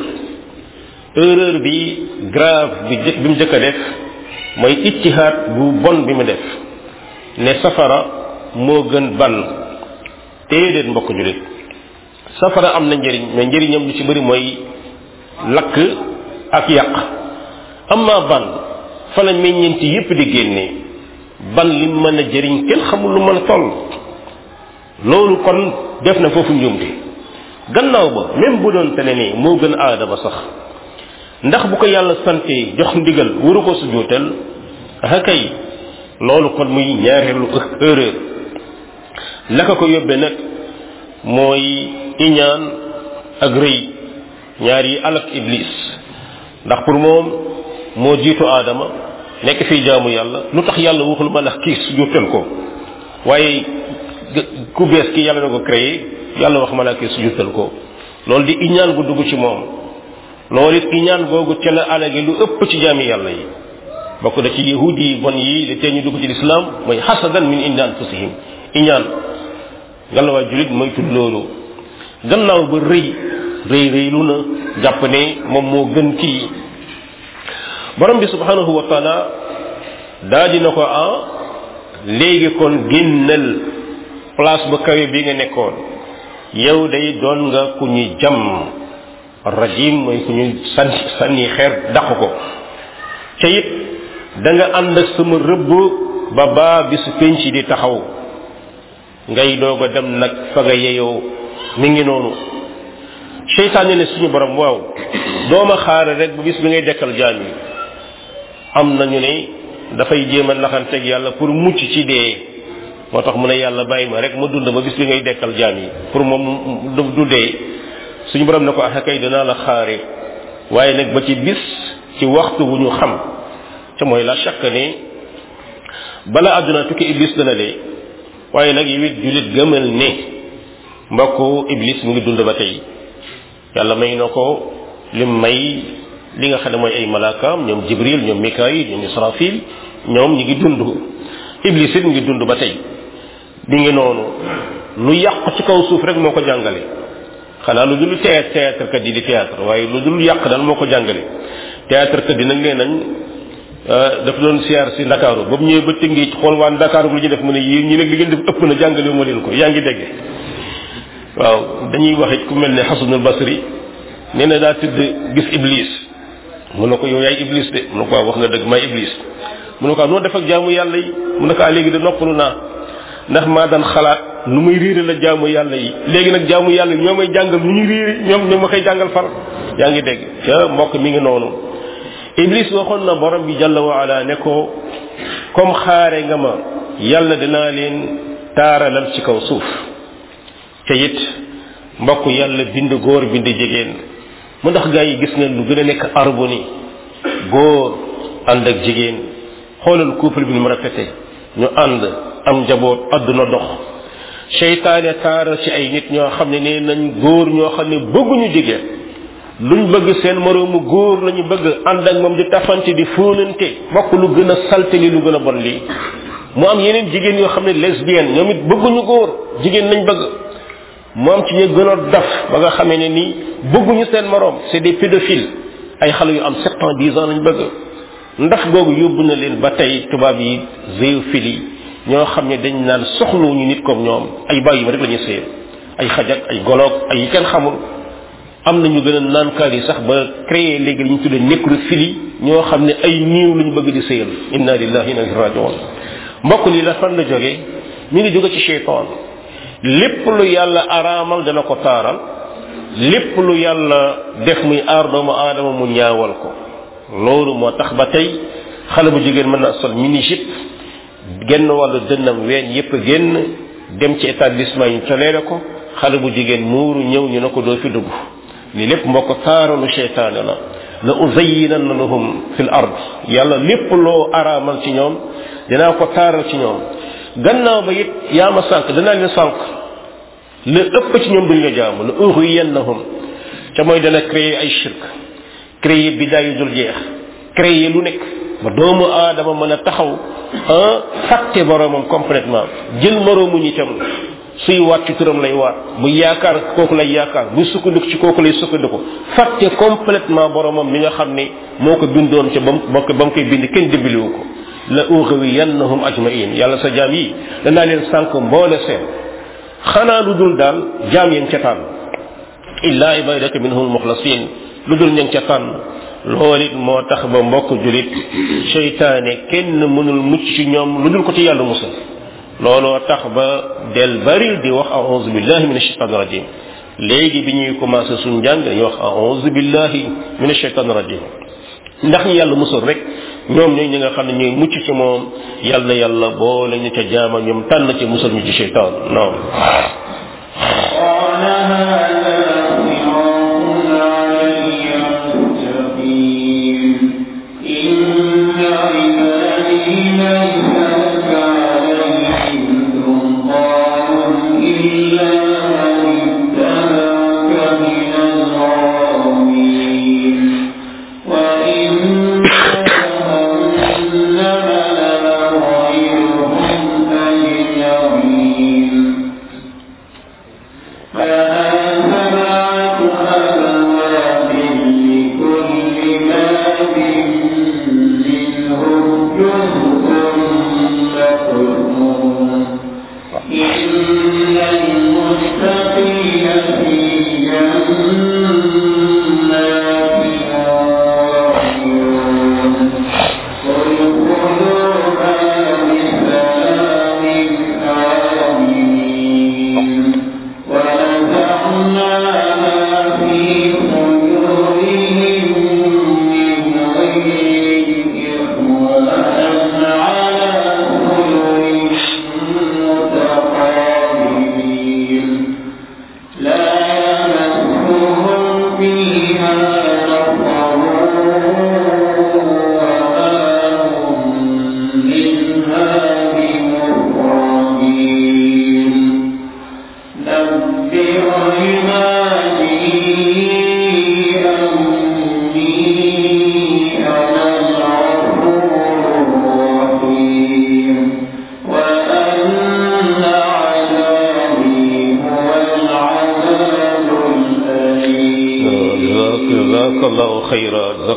erreur bi grave bi mu jëkk a def mooy ijtihaad bu bon bi mu def ne safara moo gën ban déedéet mbokk julit safara am na njëriñ mais njëriñam lu ci bëri mooy lakk ak yàq amma ban fa la meññeenti yépp di génne ban li mën a jëriñ kenn xamul lu mën a toll loolu kon def na foofu njuumte gannaaw ba même bu doon te ne ni moo gën aadama sax ndax bu ko yàlla sante jox ndigal waru ko sujootal kay loolu kon muy ñaareelu erreur la ko yóbbe nag mooy iñaan ak rëy ñaar yi alak iblis ndax pour moom moo jiitu aadama nekk fii jaamu yàlla lu tax yàlla waxul ma ndax kii sujootal ko waaye ku bees ki yàlla na ko créé yàlla wax malaaka sujudal ko loolu di iñaan gu dugg ci moom loolu it iñaan googu ca la alage lu ëpp ci jaami yàlla yi bokk na ci yahudi yi bon yi li tee ñu dugg ci lislaam mooy hasadan min indi anfusihim iñaan ngalla waa julit mooy tudd loolu gannaaw ba rëy lu na jàpp ne moom moo gën kii borom bi subhanahu wa taala daa dina ko léegi kon génnal place ba kawe bi nga nekkoon yow day doon nga ku ñu jam rajim mooy ku ñu sànni xeer dàq ko ca it da nga ànd ak sama rëbb ba baa bisu penc di taxaw ngay doog a dem nag fa nga yeyoo mi ngi noonu seytaane ne suñu borom waaw dooma xaare rek bu bis bi ngay dekkal jaam yi am nañu ne dafay jéem a naxanteeg yàlla pour mucc ci dee moo tax mu ne yàlla bàyyi ma rek ma dund ba bis bi ngay dekkal jaam yi pour moom du dee suñu borom ne ko kay danaa la xaare waaye nag ba ci bis ci waxtu wu ñu xam te mooy la chaque ne bala àdduna tukki iblis dana dee waaye nag yow it julit gëmal ne mbokku iblis mu ngi dund ba tey yàlla may na ko lim may li nga xam ne mooy ay malaakaam ñoom jibril ñoom mikaayil ñoom israfil ñoom ñi ngi dund iblis it ngi dund ba tey bi ngi noonu lu yàq ci kaw suuf rek moo ko jàngale xanaa lu dul théâtre kat yi di théâtre waaye lu dul yàq daal moo ko jàngale théâtre kat yi nag nee nañ dafa doon siyaar si Ndakaaru ba mu ñëwee ba tëngi xool waa Ndakaaru lu ñu def mu ne yéen ñi nag li ngeen def ëpp na jàngale ma leen ko yaa ngi dégg waaw dañuy wax it ku mel ne Hasanul Basri nee na daa tëdd gis iblis mu ne ko yow yaay iblis de mu ne ko wax nga dëgg maay iblis mu ne ko noo def ak jaamu yàlla yi mu ne ko léegi de noppalu naa ndax maa daan xalaat nu muy riire la jaamu yàlla yi léegi nag jaamu yàlla yi ñoo may jàngal nu ñuy riire ñoo ma koy jàngal far yaa ngi dégg ca mbokk mi ngi noonu iblis waxoon na borom bi jalla wa ala ne ko comme xaare nga ma yàlla dinaa leen taaralal ci kaw suuf te it mbokk yàlla bind góor bind jigéen mu ndax gaa yi gis nga lu gën a nekk harmonie góor ànd ak jigéen xoolal couple bi ni mu rafete ñu ànd am njaboot àdduna dox seytaane taaral ci ay nit ñoo xam ne nee nañ góor ñoo xam ne bëgguñu jigéen luñ bëgg seen moroomu góor lañu bëgg ànd ak moom di tafante di fóonante bokk lu gën a salte li lu gën a bon lii mu am yeneen jigéen yoo xam ne lesbienne ñoom it bëgguñu góor jigéen lañ bëgg mu am ci ñu gën a dof ba nga xamee ne nii bëgguñu seen moroom c'est des pédophiles ay xale yu am 7 ans 10 ans lañ bëgg ndax googu yóbbu na leen ba tey tubaab yi zoophilie ñoo xam ne dañ naan soxlawuñu nit comme ñoom ay bàyyi ma rek la ñuy séy ay xajak ay goloog ay kenn xamul am na ñu gën a naankaar yi sax ba créer léegi li ñu tuddee nécrophilie ñoo xam ne ay niiw lañu bëgg di séyal inna lillahi wa inna ilayhi raji'un mbokk li la fan la jógee mi ngi jóge ci shaytaan lépp lu yàlla araamal dana ko taaral lépp lu yàlla def muy aar doomu aadama mu ñaawal ko loolu moo tax ba tey xale bu jigéen mën na sol mini jupe genn wàllu dënnam ween yépp génn dem ci établissement yi toléré ko xale bu jigéen muuru ñëw ñu ne ko doo fi dugg li lépp mbokk taaralu seytaane la uzayyinanna lahum fil ard yàlla lépp loo araamal ci ñoom dinaa ko taaral ci ñoom gannaaw ba it yaa ma sànq danaa leen sànq la ëpp ci ñoom duñ la jaamu la ughwiyannahum ca mooy dana créer ay shirk créer bidaa yu dul jeex créer lu nekk ba doomu aadama mën a taxaw fàtte boromam complètement jël moroomu ñi tam suy waat ci turam lay waat bu yaakaar kooku lay yaakaar bu sukkandiku ci kooku lay sukkandiku fàtte complètement boromam mi nga xam ne moo ko bindoon ca ba mu koy bind kenn dimbaliwu ko la ughwiyannahum ajma'in yàlla sa jaam yi danaa leen sànq mboole seen xanaa lu dul daal jaam yeen ca tànn illa ibadaka minhum muxlasin lu dul ña ca tànn loolu it moo tax ba mbokk julit seytaane kenn mënul mucc ci ñoom lu dul ko ci yàlla musal looloo tax ba del bari di wax a'udhu billahi minash shaitanir rajim léegi bi ñuy commencé suñu njàng dañuy wax a'udhu billahi minash shaitanir rajim ndax ñu yàlla musal rek ñoom ñooy ñi nga xam ne ñooy mucc ci moom yàlla na yàlla boole ñu ca jaama ñoom tànn ci musal ñu ci seytaan non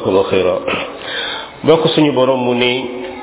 jazakallahu khayra bokk suñu borom mu ne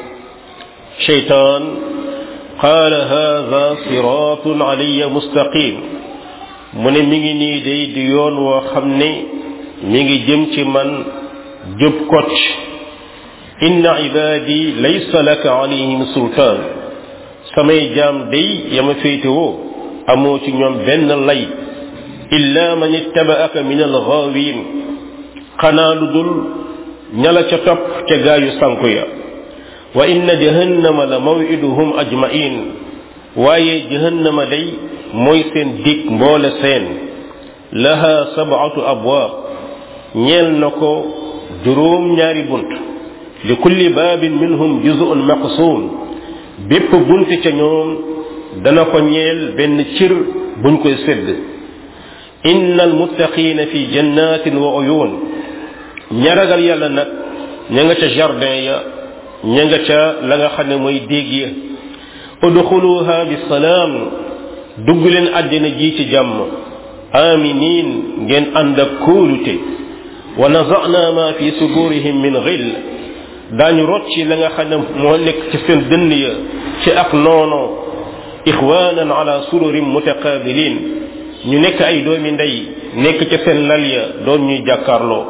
shaytan qala hadha siratun alayya mustaqim mu ne mi ngi nii day di yoon woo xam ne mi ngi jëm ci man jub kocc inna ibadi laysa laka alayhim sultan samay jaam day yama féetewoo amoo ci ñoom benn lay illa man ittaba'aka min al-ghawin xanaa lu dul ñala ca topp ca gaayu sanku ya wa inna jahannama la maw'iduhum ajma'in waaye jahannama day mooy seen dig mboole seen laha sab'atu abwaab ñeel na ko juróom ñaari bunt li kulli baabin minhum juz'un maqsuum bépp bunt ca ñoom dana ko ñeel benn cir buñ koy sédd inna almuttaqiina fi jannatin wa uyun ña ragal yàlla nag ña nga ca jardin ya ña nga ca la nga xam ne mooy déeg ya udxuluha bi salaam dugg leen àddina ji ci jàmm aminin ngeen ànd ak kóolute wa naza'na ma fi sudurihim min ghil daañu rocci la nga xam ne moo nekk ci seen dënn ya ci ak noono ixwanan ala sururin mutaqabilin ñu nekk ay doomi ndey nekk ca seen lal ya doon ñuy jàkkaarloo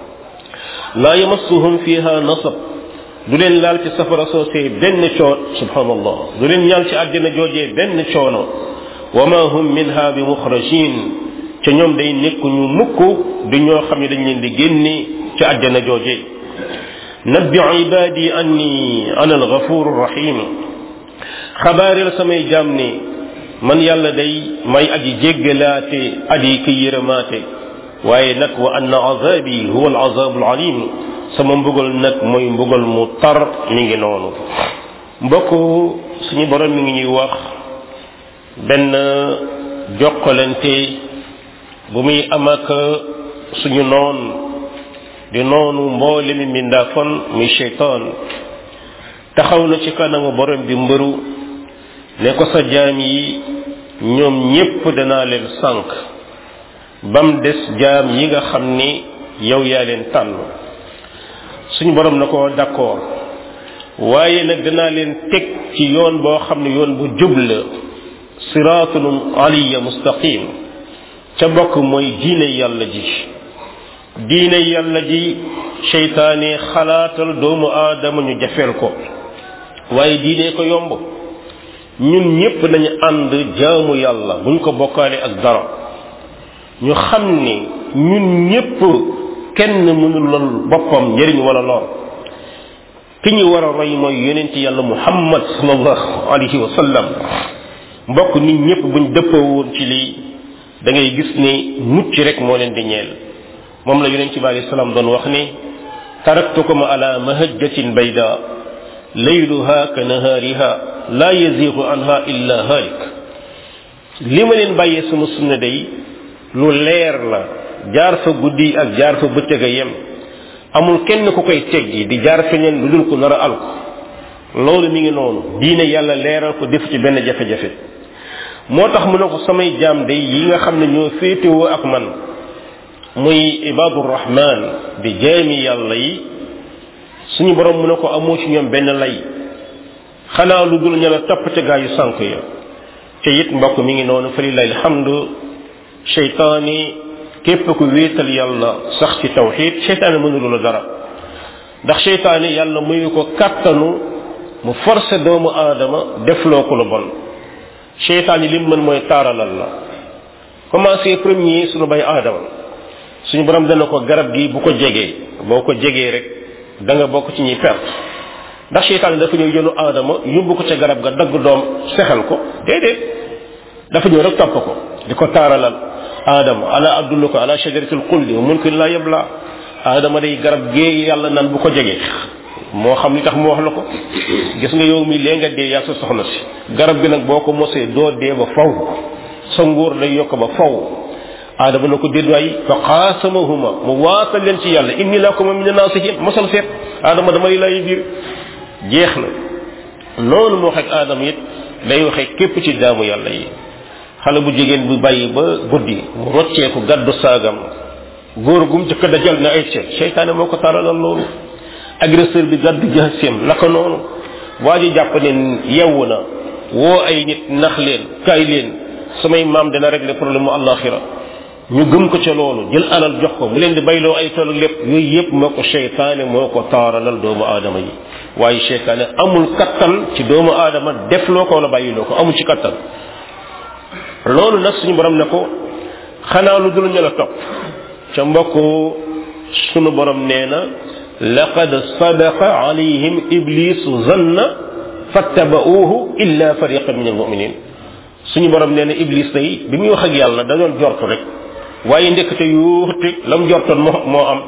laa yamassuhum fiha nasab du leen laal ci safara soosee benn coon subhanallah du leen ñaal ci àddina joojee benn coono wa ma hum minha bi muxrajin ca ñoom day nekk ñu mukk di ñoo xam ne dañ leen di génne ci àddina joojee nabbi ibadi anni ana al-ghafur rahim xabaareel samay jaam ne man yàlla day may aji jéggalaate aji ki yërëmaate waaye nag wa anna azabi huwa al-azab al-alim sama mbugal nag mooy mbugal mu tar mi ngi noonu mbokk suñu borom mi ngi ñuy wax benn jokkalante bu muy am ak suñu noon di noonu mboole mi mindaafon muy shaytaan taxaw na ci kanamu borom bi mbëru ne ko sa jaam yi ñoom ñépp danaa leen sànk bam des jaam yi nga xam ni yow yaa leen tànn suñu borom na ko d'accord waaye nag danaa leen teg ci yoon boo xam ne yoon bu jub la siraatun aliyya mustaqim ca bokk mooy diine yàlla ji diine yàlla ji seytaane xalaatal doomu aadama ñu jafeel ko waaye diine ko yomb ñun ñépp nañu ànd jaamu yàlla buñ ko bokkaale ak dara ñu xam ni ñun ñépp kenn mënul lol boppam njëriñ wala lor ki ñu war a roy mooy yonent yàlla muhammad sallallahu alayhi wa sallam mbokk nit ñépp buñ dëppoo woon ci lii da ngay gis ni mucc rek moo leen di ñeel moom la yonent bi alayhi salaam doon wax ni taraktukum ala mahajjatin bayda layluha ka nahariha la yazigu anha illa halik li ma leen bàyyee sama sunna day lu leer la jaar fa guddi ak jaar fa bëccëg a yem amul kenn ku koy teggi di jaar feneen lu dul ko nar a alko loolu mi ngi noonu diine yàlla leeral ko def ci benn jafe-jafe moo tax mu ne ko samay jaam day yi nga xam ne ñoo féetewoo ak man muy ibadur rahman di jaami yàlla yi suñu borom mu ne ko amoo ci ñoom benn lay xanaa lu dul ña la topp ca gaa yu sànk ya te it mbokk mi ngi noonu fa lillahi alhamdu seytaani képp ku wéetal yàlla sax ci tawxid seytaane mënulu la dara ndax seytaane yàlla muyu ko kàttanu mu forcé doomu aadama defloo ko lu bon seytaane lim mën mooy taaralal la commencé premier suñu bay aadama suñu borom dana ko garab gi bu ko jegee boo ko jegee rek da nga bokk ci ñuy perte ndax seytaane dafa ñëw jëlu aadama yóbbu ko ca garab ga dagg doom sexal ko déedéet dafa ñëw rek topp ko di ko taaralal aadama ala adulluka ala shajaratil xuldi wa mulkin la yabla aadama day garab gee yàlla naan bu ko jegee moo xam li tax mu wax la ko gis nga yow mi lee nga dee yaa sa soxna si garab gi nag boo ko mosee doo dee ba faw sa nguur day yokk ba faw aadama na ko dédwaay fa qaasamahuma mu waatal leen ci yàlla inni lakuma min an-nasihin mosal seet aadama damay lay biir jeex na loolu moo wax ak aadama it day waxee képp ci jaamu yàlla yi xale bu jigéen bu bàyyi ba guddi mu rocceeku gaddu saagam góor gum jëkk dajal na ay seytaane moo ko taralal loolu agresseur bi gàddu jaaseem naka noonu waa ji jàpp ne yewwu na woo ay nit nax leen kaay leen samay maam dina régler problème mu àllaaxira ñu gëm ko ca loolu jël alal jox ko mu leen di bayloo ay tool lépp yooyu yëpp moo ko seytaane moo ko taaralal doomu aadama yi waaye seytaane amul kattan ci doomu aadama def loo ko wala bàyyiloo ko amul ci kattan loolu nag suñu borom ne ko xanaa lu dul ñu la topp ca mbokk sunu borom nee na laqad sadaqa alayhim iblisu zanna fattaba'uhu illa fariqan min almuminin suñu borom nee na iblis tey bi muy wax ak yàlla da doon jortu rek waaye ndekete yuuti lam jortoon moo am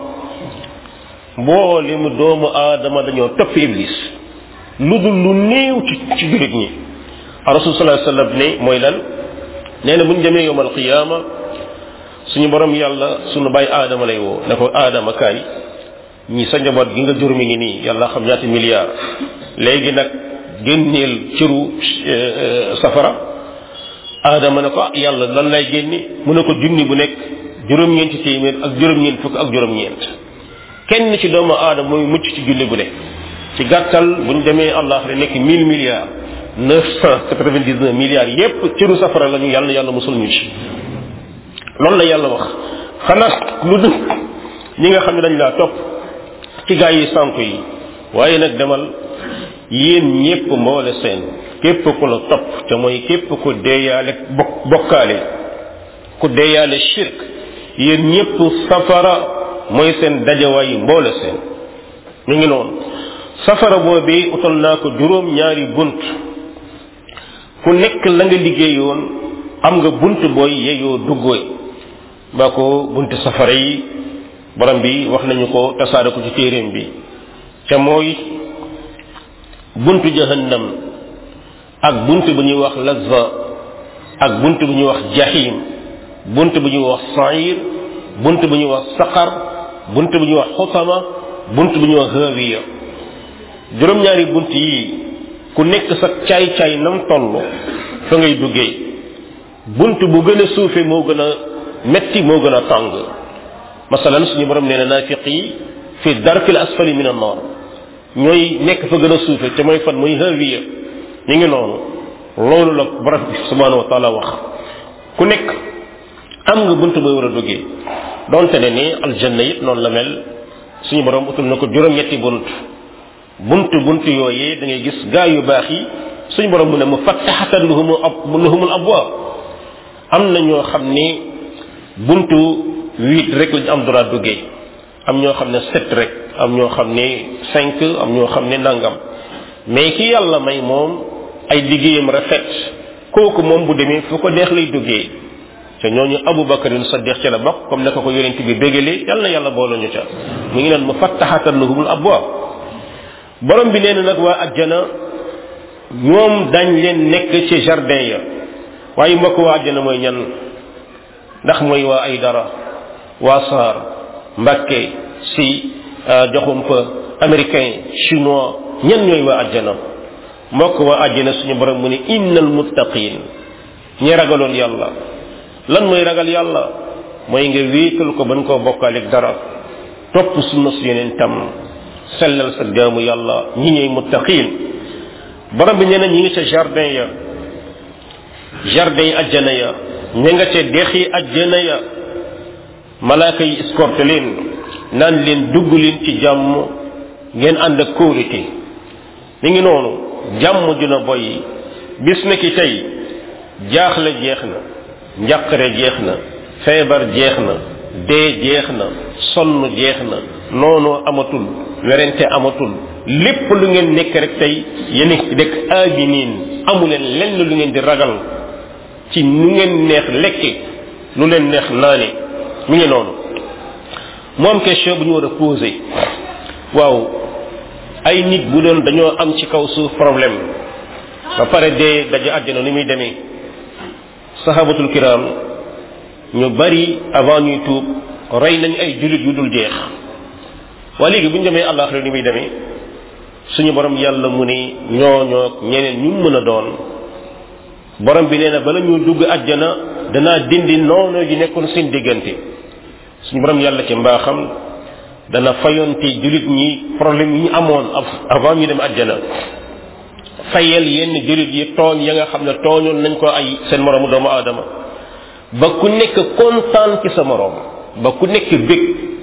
mboolemu doomu aadama dañoo topp iblis lu dul lu néew ci jurit ñi rasul sallallahu alayhi wasallam ne mooy lan nee na buñ demee yowmal qiyaama suñu borom yàlla suñu bàyyi aadama lay woo ne ko aadama kaay ñi sa njaboot gi nga jur mi ngi nii yàlla xam ñaati milliards léegi nag génneel cëru safara aadama ne ko yàlla lan lay génne mu ne ko junni bu nekk juróom-ñeenti téeméer ak juróom-ñeent fukk ak juróom-ñeent kenn ci doomu aadama mooy mucc ci junni bu nekk ci gàttal buñ demee allah rek nekk 1000 milliards 999 milliards yépp cëru safara lañu yàlla musul ñu ci loolu la yàlla wax xanaa lu dul ñi nga xam ne dañ laa topp ci gaa yi sànku yi waaye nag demal yéen ñépp mboole seen képp ku la topp te mooy képp ku deeyaale bokkaale ku deeyaale shirk yéen ñépp safara mooy seen dajawaay mboole seen ñu ngi noonu safara boobi utal naa ko juróom ñaari bunt ku nekk la nga liggéeyoon am nga bunt booy yeyoo duggooy ba ko bunt safara yi borom bi wax nañu ko tasaare ko ci téeréem bi ca mooy buntu jahannam ak bunt bu ñuy wax lazza ak bunt bu ñuy wax jahim bunt bu ñuy wax sa'ir bunt bu ñuy wax saqar bunt bu ñuy wax xutama bunt bu ñuy wax hawiya juróom-ñaari bunt yi ku nekk sa caay-caay nam toll fa ngay duggee bunt bu gën a suufe moo gën a metti moo gën a tàng masalan suñu borom nee na naafiq yi fi darkil asfali min an-nar ñooy nekk fa gën a suufe te mooy fan mooy hawiya ñu ngi noonu loolu la borom bi subhanahu wa taala wax ku nekk am nga bunt booy war a duggee donte ne ni aljanna it noonu la mel suñu borom utul na ko juróom-ñetti bunt yooyee da ngay gis gaa yu baax yi suñu borom mu ne mu fattaxatan lahumul abwaab am na ñoo xam ni buntu 8 rek lañu am droit duggee am ñoo xam ne 7 rek am ñoo xam ne 5 am ñoo xam ne nangam mais ki yàlla may moom ay liggéeyam rafet kooku moom bu demee fu ko neex lay duggee te ñooñu Abu Bakarin Saddiq ca la bokk comme naka ko yonent bi bégalee yàlla boole ñu ca mu ngi naan mu fattaxatan lahumul abwaab borom bi nee na nag waa ajjana ñoom dañ leen nekk ci jardin ya waaye mbokk waa ajjana mooy ñan ndax mooy waa ay dara waa saar Mbàkke si joxumpa américain chinois ñan ñooy waa ajjana mbokk waa ajjana suñu borom mu ne innal muttaqin ñi ragaloon yàlla lan mooy ragal yàlla mooy nga wéetal ko ban koo bokkaaleeg dara topp sunna su yeneen tam sellal sa jaamu yàlla ñi ñooy muttaqin borom bi nee na ñi ngi ca jardin yi ajjana ya ña nga ca dex yi ajjana ya malaaka yi escorte leen naan leen dugg leen ci jàmm ngeen ànd ak kóolute mi ngi noonu jàmm dina boy bis na ki tey jaaxle jeex na njàqare jeex na feebar jeex na dee jeex na sonn jeex na noonu amatul werante amatul lépp lu ngeen nekk rek tey yéen a nekk aabiniin amuleen lenn lu ngeen di ragal ci nu ngeen neex lekke lu leen neex naane mi ngi noonu moom question bu ñu war a poser waaw ay nit bu doon dañoo am ci kaw suuf problème ba pare dee daje àddina ni muy demee sahabatul kiram ñu bari avant ñuy tuub rey nañ ay jullit yu dul jeex waa léegi bu ñu demee àllaaxira ni muy demee suñu borom yàlla mu ne ñooñoog ñeneen ñu mën a doon borom bi nee na bala ñu dugg àjjana danaa dindi noonu ji nekkoon seen diggante suñu borom yàlla ci mbaaxam dana fayonte julit ñi problème yi ñu amoon avant ñu dem àjjana fayal yenn julit yi tooñ ya nga xam ne tooñoon nañ ko ay seen moromu doomu aadama ba ku nekk kontaan ci sa morom ba ku nekk bég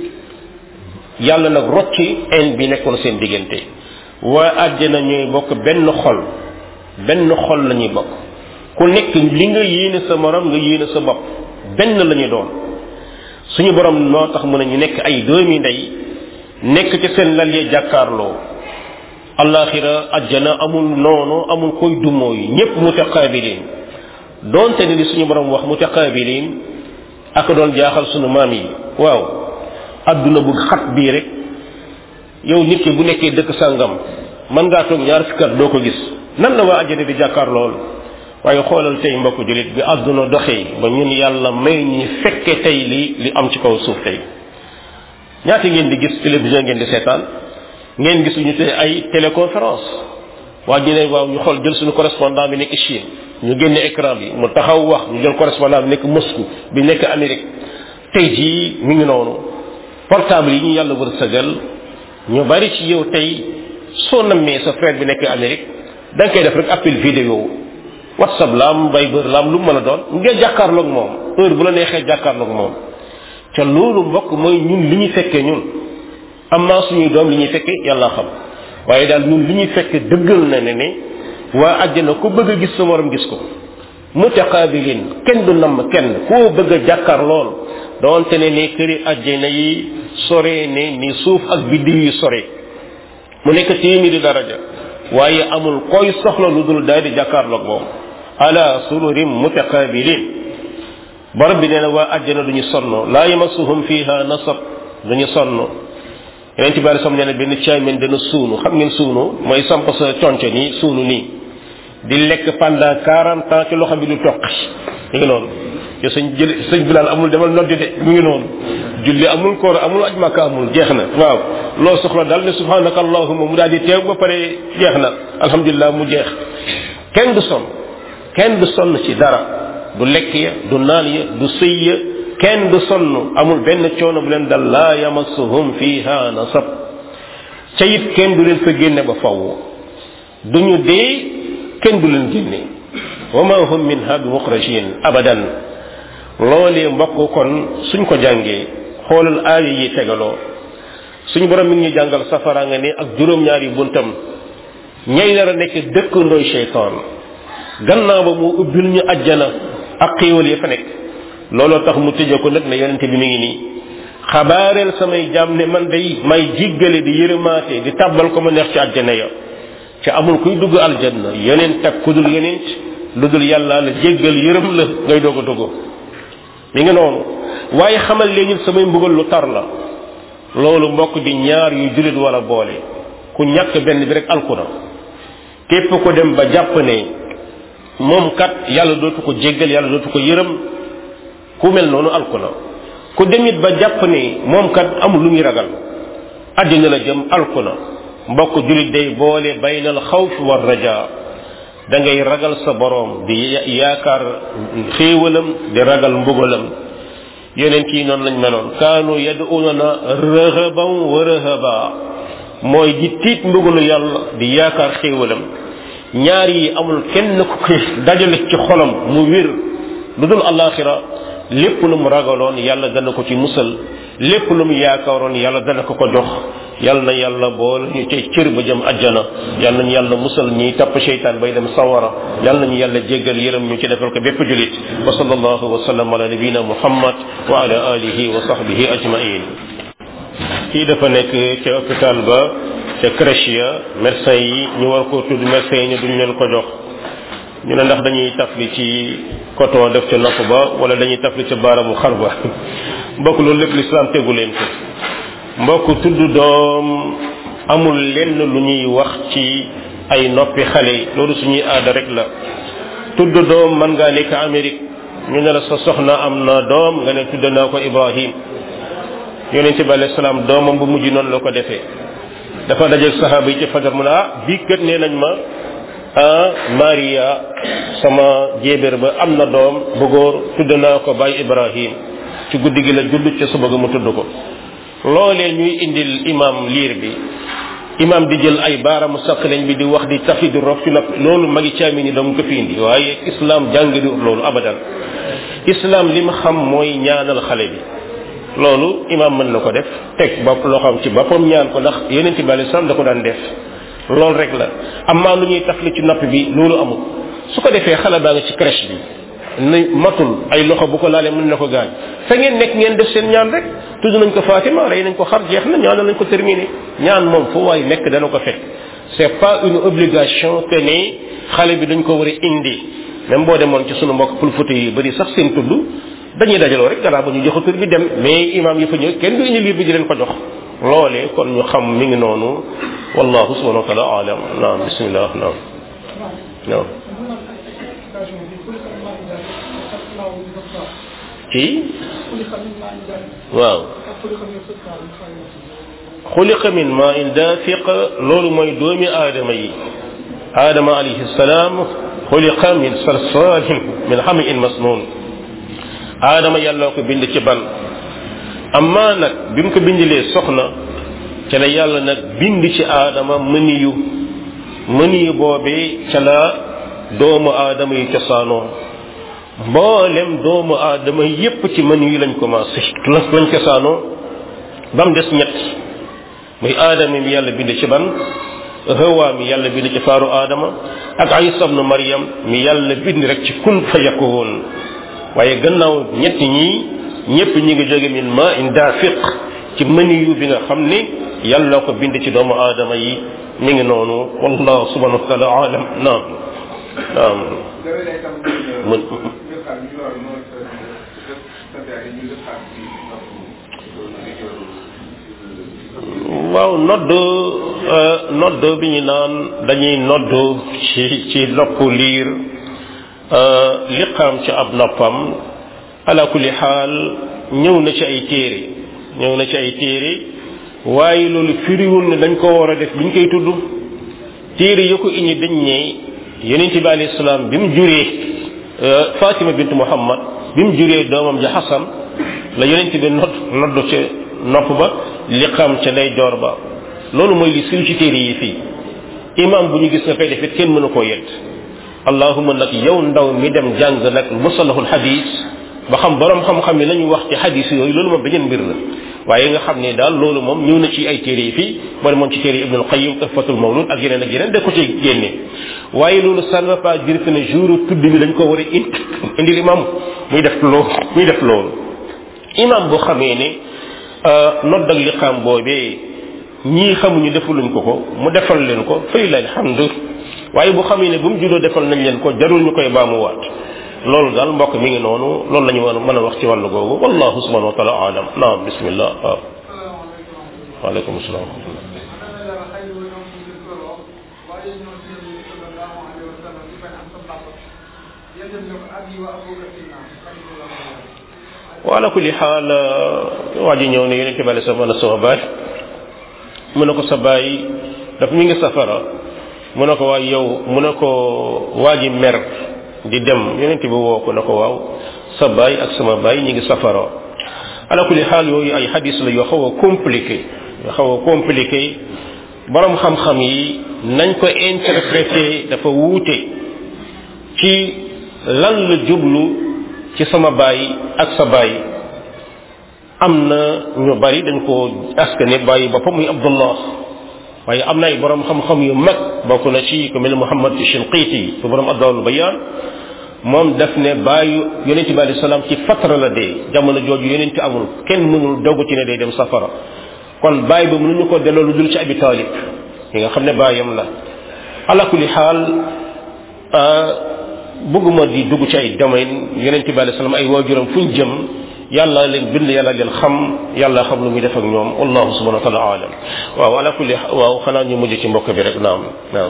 yàlla nag rocci en bi nekkoon seen diggante waa àjjana ñooy bokk benn xol la ñuy bokk ku nekk li nga yéene sa morom nga yéene sa bopp benn la ñu doon suñu borom noo tax mu ne ñu nekk ay doomi ndey nekk ci seen lal ya jàkkaarloo alaxira àjjana amul noonu amul koy dumoo yi ñépp mutaqabilin doonte ne li suñu borom wax mutaqabilin ak doon jaaxal suñu maam yi waaw adduna bu xat bii rek yow nit ki bu nekkee dëkk sàngam mën ngaa toog ñaar fukki at doo ko gis nan la waa àjjana di jàkkaar lool waaye xoolal tey mbokk julit bi adduna doxee ba ñun yàlla may ñi fekke tey li am ci kaw suuf tey ñaata ngeen di gis télévision ngeen di seetaan ngeen gis ñu te ay téléconférence waa ñu ne waaw ñu xool jël suñu correspondant bi nekk Chine ñu génne écran bi mu taxaw wax ñu jël correspondant bi nekk Moscou bi nekk Amérique tey jii mi ngi noonu portable yi ñu yàlla wërsëgal ñu bari ci yow tey soo nammee sa frère bi nekk Amérique da nga koy def rek appel vidéo WhatsApp laam Viber laam lu mu mën a doon ngeen jàkkaarloog moom heure bu la neexee jàkkaarloog moom ca loolu mbokk mooy ñun li ñuy fekkee ñun am naa suñuy doom li ñuy fekkee yàlla xam waaye daal ñun li ñuy fekkee dëggal na ne waa àjjana ku bëgg a gis sa morom gis ko mutaqabilin kenn du namm kenn koo bëgg a jàkkaar lool doonte ne këri àjjana yi sore ne ni suuf ak biddiw yi sore mu nekk téeméeri daraja waaye amul koy soxla lu dul daal di jàkkaarloog moom ala sururin mutaqabilin borom bi nee na waa àjjana duñu sonn laa yamassuhum fiha nasab duñu sonn yeneen ci bari sam nee na benn caamen dana suunu xam ngeen suunu mooy samp sa conco nii suunu nii di lekk pendant 40 ans ci loxo bi du toq mi ngi noonu te sëñ Bilal amul demal noddi de mi ngi noonu julli amul koor amul aj Makka amul jeex na waaw loo soxla daal ne subhanaka allahumma mu daal di teew ba pare jeex na alhamdulilah mu jeex kenn du sonn ci dara du lekk ya du naan ya du sëy ya kenn du sonn amul benn coono bu leen dal laa yamassuhum fiha nasab ca it kenn du leen fa génne ba faww duñu dee kenn du leen génne wa ma hum minha bi muxrajin abadan loolee mbokk kon suñ ko jàngee xoolal aaya yi tegaloo suñu borom mi ngi ñu jàngal safara nga ne ak juróom-ñaari buntam ñay nar a nekk dëkkandooy seytaan gannaaw ba mu ubbil ñu ajjana ak xéewal ya fa nekk looloo tax mu tëjee ko nag ne yonente bi mi ngi nii xabaareel samay jaam ne man day may jiggale di yërëmaate di tàbbal ko ma neex ci ajjana ya ci amul kuy dugg aljanna yonent ak kudul yonent lu dul yàlla la jéggal yërëm la ngay doog a dugg mi ngi noonu waaye xamal leen samay mbugal lu tar la loolu mbokk di ñaar yu julit wala boole ku ñàkk benn bi rek alku na képp ko dem ba jàpp ne moom kat yàlla dootu ko jéggal yàlla dootu ko yërëm ku mel noonu alku na ku demit ba jàpp ne moom kat amul lu muy ragal àddina la jëm alku na mbokk julit day boole baynal xawf war raja da ngay ragal sa boroom di yaakaar xéewalam di ragal mbugalam yeneen kii noonu lañ meloon kaanu yad'unana rëhaban wa rëhaba mooy di tiit mbugalu yàlla di yaakaar xéewalam ñaar yi amul kenn ku ko dajale ci xolam mu wér lu dul alaxira lépp lu mu ragaloon yàlla dana ko ci musal lépp lu mu yaakaaroon yàlla dana ko ko jox yàlla na yàlla boole ñu ci cër ba jëm ajjana yàlla nañu yàlla musal ñi tapp seytaan bay dem sawara yàlla nañu yàlla jéggal yërëm ñu ci defal ko bépp julit wa sallallahu wa sallam ala nabina muhammad wa ala alihi wa sahbihi ajmain kii dafa nekk ca hôpital ba ca crèche ya médecin yi ñu war koo tudd médecin yi ñu duñ leen ko jox ñu ne ndax dañuy tafli ci coton def ca nopp ba wala dañuy tafli ca baaramu xar ba mbokk loolu lépp l'islam tegu leen ko mbokk tudd doom amul lenn lu ñuy wax ci ay noppi xale loolu suñuy aada rek la tudd doom mën ngaa nekk Amérique ñu ne la sa soxna am na doom nga ne tudd naa ko Ibrahim yonent bi alayhi salaam doomam bu mujj noonu la ko defee dafa dajeeg saxaaba yi ci fajar mu ne bii kat nee nañ ma Maria sama jéebéer ba am na doom bu góor tudd naa ko Baay Ibrahim ci guddi gi la judd ca suba ga mu tudd ko loolee ñuy indil imam liir bi imam di jël ay baaraamu saqaleñ bi di wax di tafi di rof ci nopp loolu magi caami ni dong ko fi indi waaye islam jàng di loolu abadan islam li ma xam mooy ñaanal xale bi loolu imam mën na ko def teg bopp loo xam ci boppam ñaan ko ndax yeneen ci bàyyi islam da ko daan def loolu rek la amaa lu ñuy tafli ci nopp bi loolu amul su ko defee xale baa nga ci crèche bi ni matul ay loxo bu ko laalee mën na ko gaañ fa ngeen nekk ngeen def seen ñaan rek tudd nañ ko Fatima rey nañ ko xar jeex na ñaan nañ ko terminé ñaan moom fu waay nekk dana ko fekk c'est pas une obligation que ne xale bi dañ ko war a indi même boo demoon ci sunu mbokk pulfuti yi bari sax seen tudd dañuy dajaloo rek gannaaw ba ñu jox tur bi dem mais imam yi fa ñëw kenn du indi liir bi di leen ko jox loolee kon ñu xam mi ngi noonu wallahu subhanahu wa taala alam naam bismillah naam ci waaw xuliqa min ma in dafiq loolu mooy doomi aadama yi aadama alayhi salaam xuliqa min salsalin min hamin masnun aadama yàlla ko bind ci ban amma nag bi mu ko bindilee soxna ca la yàlla nag bind ci aadama mëniyu boobee ca la doomu aadama yi cosaanoo mboolem doomu aadama yépp ci mëniyu lañ commencé lañ cosaanoo ba mu des ñett muy aadama mi yàlla bind ci ban Hawa mi yàlla bind ci faaru aadama ak Isa ibn Maryam mi yàlla bind rek ci kun fa yakun waaye gannaaw ñett ñi ñépp ñi ngi jóge min ma in dafiq ci mëniyu bi nga xam ne yàlla ko bind ci doomu aadama yi mi ngi noonu wallahu subhanahu wa taala alam naam naam waaw nodd bi ñu naan dañuy nodd ci nopp liir liqaam ci ab noppam ala kulli xaal ñëw na ci ay téere waaye loolu firiwul ne dañ ko war a def biñ koy tudd téere yi ko indi dañ ne yonent bi alayhi salaam bi mu juree Fatima bint Muhammad bi mu juree doomam ja Hasan la yonent bi nodd ca nopp ba liqaam ca ndeyjoor ba loolu mooy li sil ci téere yi fii imam bu ñu gis nga koy def it kenn mënu koo yedd allahuma nag yow ndaw mi dem jàng nag musalahul hadis ba xam borom xam-xam yi lañu wax ci hadis yooyu loolu moom beneen mbir la waaye nga xam ne daal loolu moom ñëw na ci ay téere yi fii moo demoon ci téere Ibnul Qayyim Tuhfatul Mawlud ak yeneen da ko ci génne waaye loolu ça ne veut pas dire que ne jour tudd bi dañ ko war a indi imam muy def loolu imam boo xamee ne nodd ak liqaam boobee ñii xamuñu defuluñ ko mu defal leen ko fay la alhamdu waaye bu xamee ne bu mu juddoo defal nañ leen ko jarul ñu koy baamuwaat loolu daal mbokk mi ngi noonu loolu la ñu mën a wax ci wàllu googu wallahu subhanahu wa taala alam naam bismillah waaw waaleykum salaam wala kulli xaal waa ji ñëw ne yonent bi alayhi salaam sama baay mu ne ko sa baay daf mi ngi safara mu ne ko waay yow mu ne ko waa ji mer di dem yonent bi woo ko ne ko waaw sa baay ak sama baay ñi ngi safara ala kulli xaal yooyu ay hadis la yoo xaw a compliqué borom xam-xam yi nañ ko interprété dafa wuute ci lan la jublu ci sama baay ak sa baay am na ñu bari dañ ko askane bàyyi boppam muy Abdullah waaye am na ay borom xam-xam yu mag bokk na ci ku mel Muhammad Shinqiti su borom Adwaa'ul Bayaan moom daf ne bàyyi yonent bi alayhi salaam ci fatra la dee jamono jooju yonent amul kenn mënul dogu ci ne day dem safara kon bàyyi ba mënuñu ko delloo lu dul ci Abi Talib yi nga xam ne bàyyam la ala kulli xaal bëgguma di dugg ci ay domaine yonent bi alayhi salaam ay waajuram fuñ jëm yàlla leen bind yàlla leen xam yàlla xam lu muy def ak ñoom wallahu subhanahu wa taala alam waaw ala kulli waaw xanaa ñu mujj ci mbokk bi rek naam waaw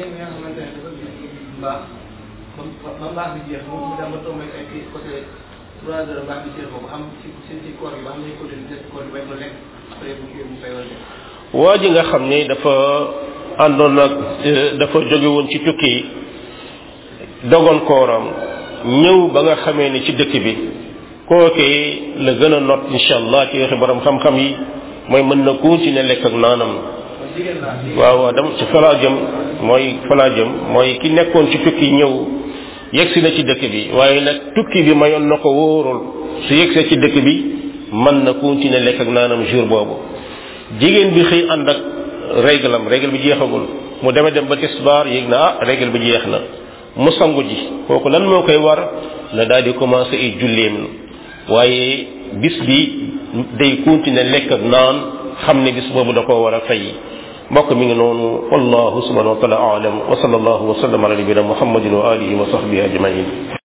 waa ji nga xam ne dafa àndoon ak dafa jóge woon ci tukki dogon kooram ñëw ba nga xamee ni ci dëkk bi kookee la gën a not insha allah ci waxi borom xam-xam yi mooy mën na continuer lekk ak naanam waaw dama ci falaa jëm mooy ki nekkoon ci tukki ñëw yegsi na ci dëkk bi waaye nag tukki bi mayoon na ko wóorul su yegsee ci dëkk bi mën na continuer lekk ak naanam jour boobu jigéen bi xëy ànd ak règle bi jeexagul mu dem ba tisbaar yéeg na règle bi jeex na mu sangu ji kooku lan moo koy war na daal di commencé ay julleem waaye bis bi day continuer lekk ak naan xam ne bis boobu da koo war a fay mbokk mi ngi noonu wallahu subhanahu wa taala aalam wa sallallahu wa sallam ala nabiyina muhammadin wa alihi wa sahbihi ajmain